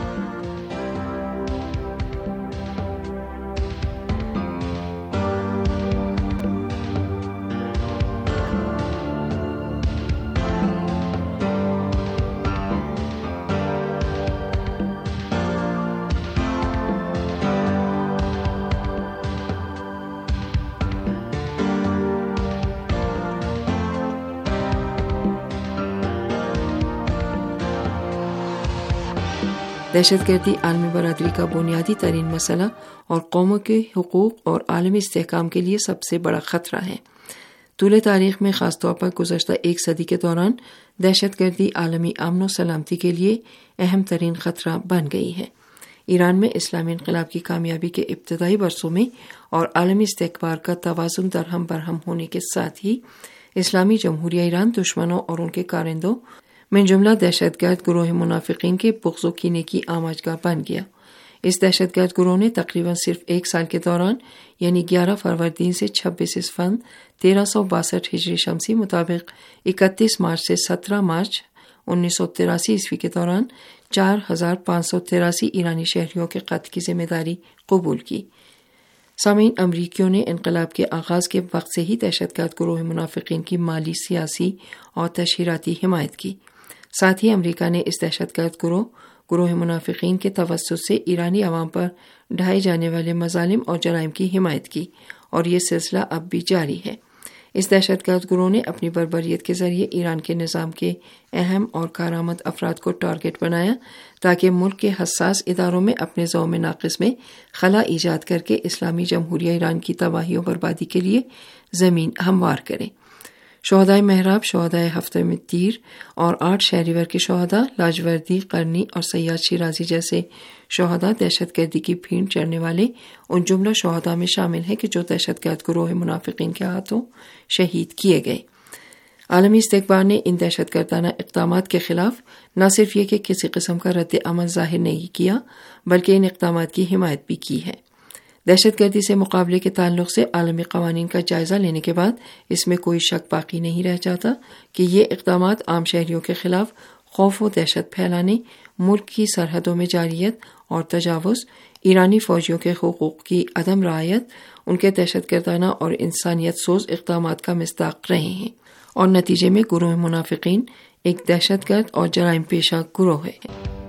دہشت گردی عالمی برادری کا بنیادی ترین مسئلہ اور قوموں کے حقوق اور عالمی استحکام کے لیے سب سے بڑا خطرہ ہے۔ طول تاریخ میں خاص طور پر گزشتہ ایک صدی کے دوران دہشت گردی عالمی امن و سلامتی کے لیے اہم ترین خطرہ بن گئی ہے۔ ایران میں اسلامی انقلاب کی کامیابی کے ابتدائی برسوں میں اور عالمی استحکام کا توازن درہم برہم ہونے کے ساتھ ہی اسلامی جمہوریہ ایران دشمنوں اور ان کے کارندوں من جملہ دہشت گرد گروہ منافقین کے بغض و کینے کی آماجگاہ بن گیا۔ اس دہشت گرد گروہ نے تقریباً صرف ایک سال کے دوران یعنی 11 فروردین سے 26 اسفند 1362 ہجری شمسی مطابق 31 مارچ سے 17 مارچ 1983 عیسوی کے دوران 4583 ایرانی شہریوں کے قتل کی ذمہ داری قبول کی۔ سامعین، امریکیوں نے انقلاب کے آغاز کے وقت سے ہی دہشت گرد گروہ منافقین کی مالی، سیاسی اور تشہیراتی حمایت کی۔ ساتھ ہی امریکہ نے اس دہشت گرد گروہ منافقین کے توسط سے ایرانی عوام پر ڈھائے جانے والے مظالم اور جرائم کی حمایت کی، اور یہ سلسلہ اب بھی جاری ہے۔ اس دہشت گرد گروہ نے اپنی بربریت کے ذریعے ایران کے نظام کے اہم اور کارآمد افراد کو ٹارگٹ بنایا تاکہ ملک کے حساس اداروں میں اپنے زوم ناقص میں خلا ایجاد کر کے اسلامی جمہوریہ ایران کی تباہی و بربادی کے لیے زمین ہموار کرے۔ شہدائے محراب، شہدائے ہفتہ میں تیر اور 8 شہریور کے شہداء، لاجوردی، قرنی اور سیاد شیرازی جیسے شہداء دہشت گردی کی بھینٹ چڑھنے والے ان جملہ شہداء میں شامل ہیں کہ جو دہشت گرد گروہ منافقین کے ہاتھوں شہید کیے گئے۔ عالمی استحکام نے ان دہشت گردانہ اقدامات کے خلاف نہ صرف یہ کہ کسی قسم کا رد عمل ظاہر نہیں کیا بلکہ ان اقدامات کی حمایت بھی کی ہے۔ دہشت گردی سے مقابلے کے تعلق سے عالمی قوانین کا جائزہ لینے کے بعد اس میں کوئی شک باقی نہیں رہ جاتا کہ یہ اقدامات عام شہریوں کے خلاف خوف و دہشت پھیلانے، ملک کی سرحدوں میں جاریت اور تجاوز، ایرانی فوجیوں کے حقوق کی عدم رعایت، ان کے دہشت گردانہ اور انسانیت سوز اقدامات کا مصداق رہے ہیں، اور نتیجے میں گروہ منافقین ایک دہشت گرد اور جرائم پیشہ گروہ ہے۔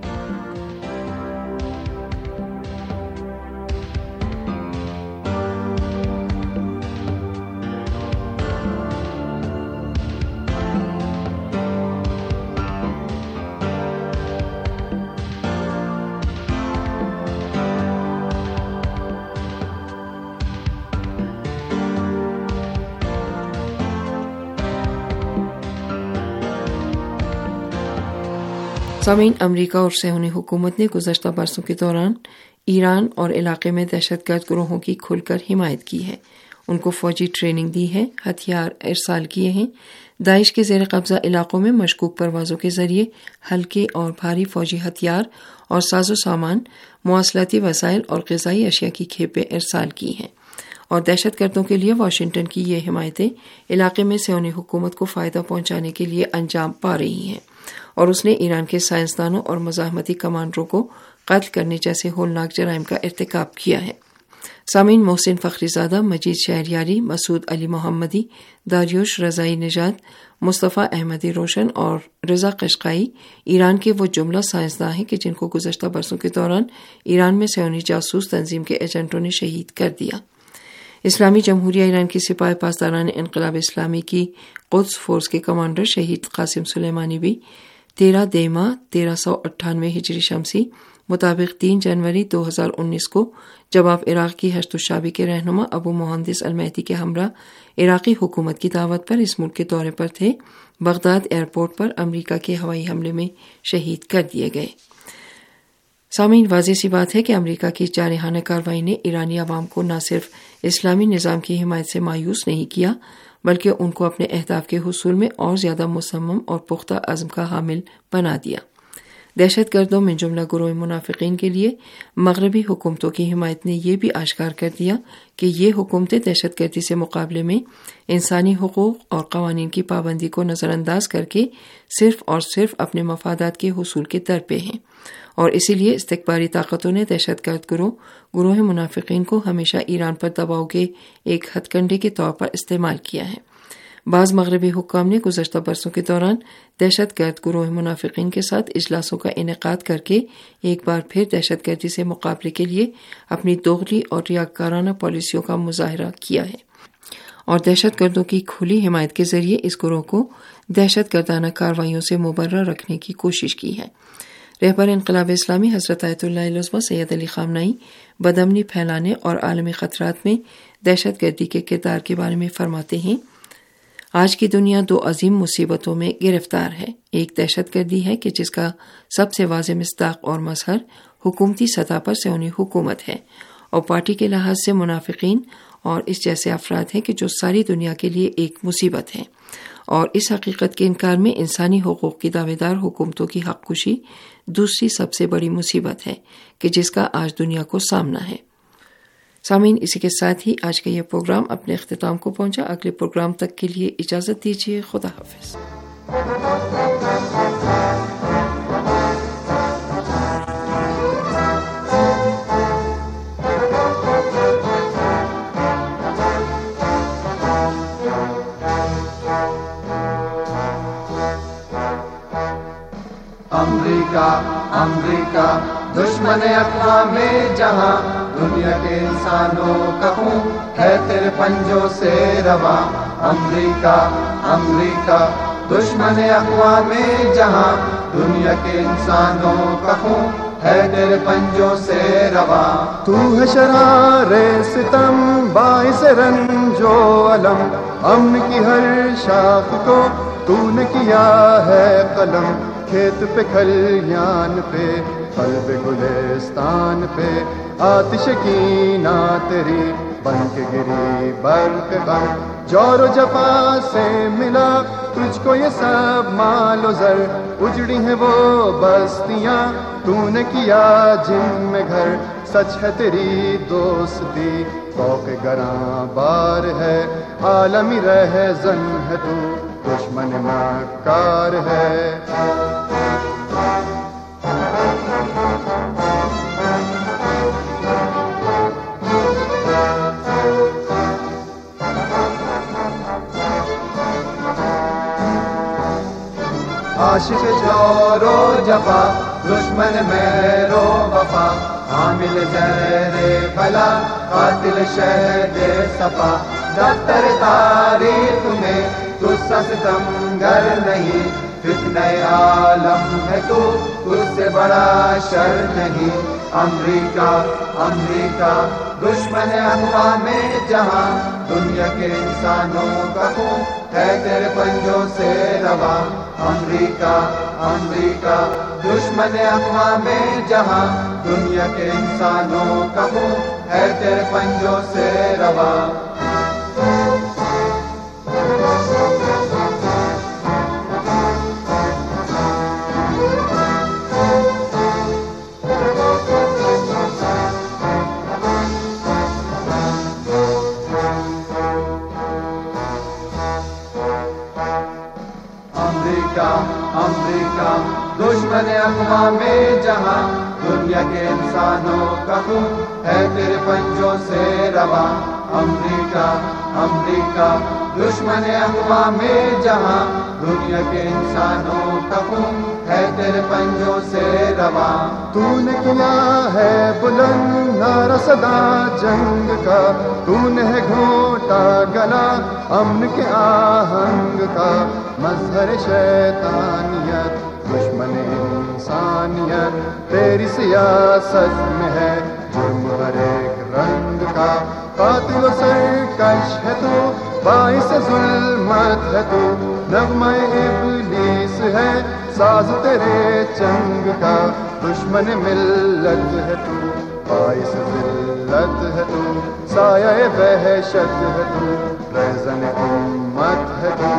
سامعین، امریکہ اور صہیونی حکومت نے گزشتہ برسوں کے دوران ایران اور علاقے میں دہشت گرد گروہوں کی کھل کر حمایت کی ہے، ان کو فوجی ٹریننگ دی ہے، ہتھیار ارسال کیے ہیں، داعش کے زیر قبضہ علاقوں میں مشکوک پروازوں کے ذریعے ہلکے اور بھاری فوجی ہتھیار اور ساز و سامان، مواصلاتی وسائل اور غذائی اشیاء کی کھیپیں ارسال کی ہیں، اور دہشت گردوں کے لیے واشنگٹن کی یہ حمایتیں علاقے میں صہیونی حکومت کو فائدہ پہنچانے کے لیے انجام پا رہی ہیں۔ اور اس نے ایران کے سائنسدانوں اور مزاحمتی کمانڈروں کو قتل کرنے جیسے ہولناک جرائم کا ارتکاب کیا ہے۔ سامعین، محسن فخری زادہ، مجید شہریاری، مسعود علی محمدی، داریوش رضائی نژاد، مصطفیٰ احمدی روشن اور رضا قشقائی ایران کے وہ جملہ سائنسداں ہیں کہ جن کو گزشتہ برسوں کے دوران ایران میں صہیونی جاسوس تنظیم کے ایجنٹوں نے شہید کر دیا۔ اسلامی جمہوریہ ایران کی سپاہ پاسداران انقلاب اسلامی کی قدس فورس کے کمانڈر شہید قاسم سلیمانی بھی 13 دیما 1398 ہجری شمسی مطابق 3 جنوری 2019 کو جب آپ عراق کی ہشت الشعبی کے رہنما ابو مہندس المہدی کے ہمراہ عراقی حکومت کی دعوت پر اس ملک کے دورے پر تھے، بغداد ایئرپورٹ پر امریکہ کے ہوائی حملے میں شہید کر دیے گئے۔ سامعین، واضح سی بات ہے کہ امریکہ کی جارحانہ کارروائی نے ایرانی عوام کو نہ صرف اسلامی نظام کی حمایت سے مایوس نہیں کیا بلکہ ان کو اپنے اہداف کے حصول میں اور زیادہ مصمم اور پختہ عزم کا حامل بنا دیا۔ دہشت گردوں من جملہ گروہ منافقین کے لیے مغربی حکومتوں کی حمایت نے یہ بھی آشکار کر دیا کہ یہ حکومتیں دہشت گردی سے مقابلے میں انسانی حقوق اور قوانین کی پابندی کو نظر انداز کر کے صرف اور صرف اپنے مفادات کے حصول کے در پہ ہیں، اور اسی لیے استکباری طاقتوں نے دہشت گرد گروہ منافقین کو ہمیشہ ایران پر دباؤ کے ایک ہتھ کنڈے کے طور پر استعمال کیا ہے۔ بعض مغربی حکام نے گزشتہ برسوں کے دوران دہشت گرد گروہ منافقین کے ساتھ اجلاسوں کا انعقاد کر کے ایک بار پھر دہشت گردی سے مقابلے کے لیے اپنی دوغلی اور ریاکارانہ پالیسیوں کا مظاہرہ کیا ہے، اور دہشت گردوں کی کھلی حمایت کے ذریعے اس گروہ کو دہشت گردانہ کارروائیوں سے مبرہ رکھنے کی کوشش کی ہے۔ رہبر انقلاب اسلامی حضرت آیت اللہ العظمہ سید علی خامنہئی بدامنی پھیلانے اور عالمی خطرات میں دہشت گردی کے کردار کے بارے میں فرماتے ہیں، آج کی دنیا 2 عظیم مصیبتوں میں گرفتار ہے۔ ایک دہشت گردی ہے کہ جس کا سب سے واضح مصداق اور مظہر حکومتی سطح پر صہیونی حکومت ہے، اور پارٹی کے لحاظ سے منافقین اور اس جیسے افراد ہیں کہ جو ساری دنیا کے لیے ایک مصیبت ہے، اور اس حقیقت کے انکار میں انسانی حقوق کی دعوے دار حکومتوں کی حق کشی دوسری سب سے بڑی مصیبت ہے کہ جس کا آج دنیا کو سامنا ہے۔ سامعین، اسی کے ساتھ ہی آج کا یہ پروگرام اپنے اختتام کو پہنچا۔ اگلے پروگرام تک کے لیے اجازت دیجیے۔ خدا حافظ۔ امریکہ دشمن اقوام جہاں، دنیا کے انسانوں کا خون ہے تیرے پنجوں سے رواں۔ امریکہ دشمن اقوام جہاں، دنیا کے انسانوں کا خون ہے تیرے پنجوں سے رواں۔ تو ہے شرار ستم باعث رنج و علم، امن کی ہر شاخ کو تو نے کیا ہے قلم۔ کھیت پہ کھلیان پہ قلب گلستان پہ آتش کینا تیری بن کے گری برق غم۔ جور و جفا سے ملا تجھ کو یہ سب مال و زر، اجڑی ہیں وہ بستیاں تو نے کیا جن میں گھر۔ سچ ہے تیری دوستی فوق گراں بار ہے، عالمی رہزن ہے تو دشمن مکار ہے۔ عاشق جور و جفا، دشمن مہر و وفا، حامل زہر بلا، قاتل شہد صفا۔ دفتر تاریخ میں تو ستمگر نہیں، فتنہ عالم ہے تو اس سے بڑا شر نہیں۔ امریکہ دشمن اقوام جہاں، دنیا کے انسانوں کا خون ہے تیرے پنجوں سے رواں۔ امریکہ دشمن اقوام جہاں، دنیا کے انسانوں کا خون ہے تیرے پنجوں سے رواں۔ امریکہ دشمن اقوام جہاں دنیا کے انسانوں کا خون ہے تیرے پنجوں سے رواں امریکہ امریکہ دشمن اقوام جہاں دنیا کے انسانوں کا خون ہے تیرے پنجوں سے رواں تو نے کیا ہے بلند نعرہ صدا جنگ کا تو نے ہے گھونٹا گلا امن کے آہنگ کا مظہر شیطانیت دشمن انسانیت تیری سیاست میں ہے جرم ہر ایک رنگ کا قاتل و سرکش ہے تو باعث ظلمت ہے تو نغمہ ابلیس ہے ساز تیرے چنگ کا دشمن ملت ہے تو باعث ذلت ہے تو سایہ وحشت ہے تو رہزن امت ہے تو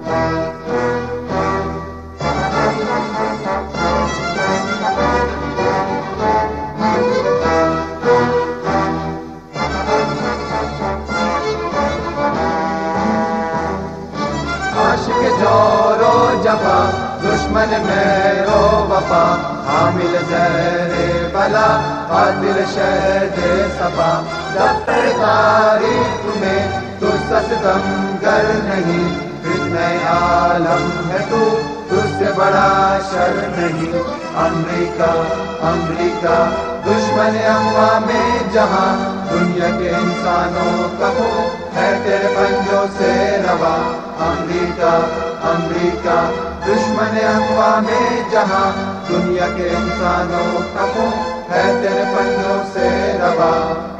جور و جفا دشمن میرو وفا حامل زہر بلا قاتل شہد صفا دفتر تاریخ میں تو ستمگر نہیں فتنہ عالم ہے تو تجھ سے بڑا شر نہیں امریکہ امریکہ دشمن اقوام جہاں دنیا کے انسانوں کا خون ہے تیرے پنجوں سے رواں امریکہ امریکہ دشمن اقوام جہاں دنیا کے انسانوں کا خون ہے تیرے پنجوں سے رواں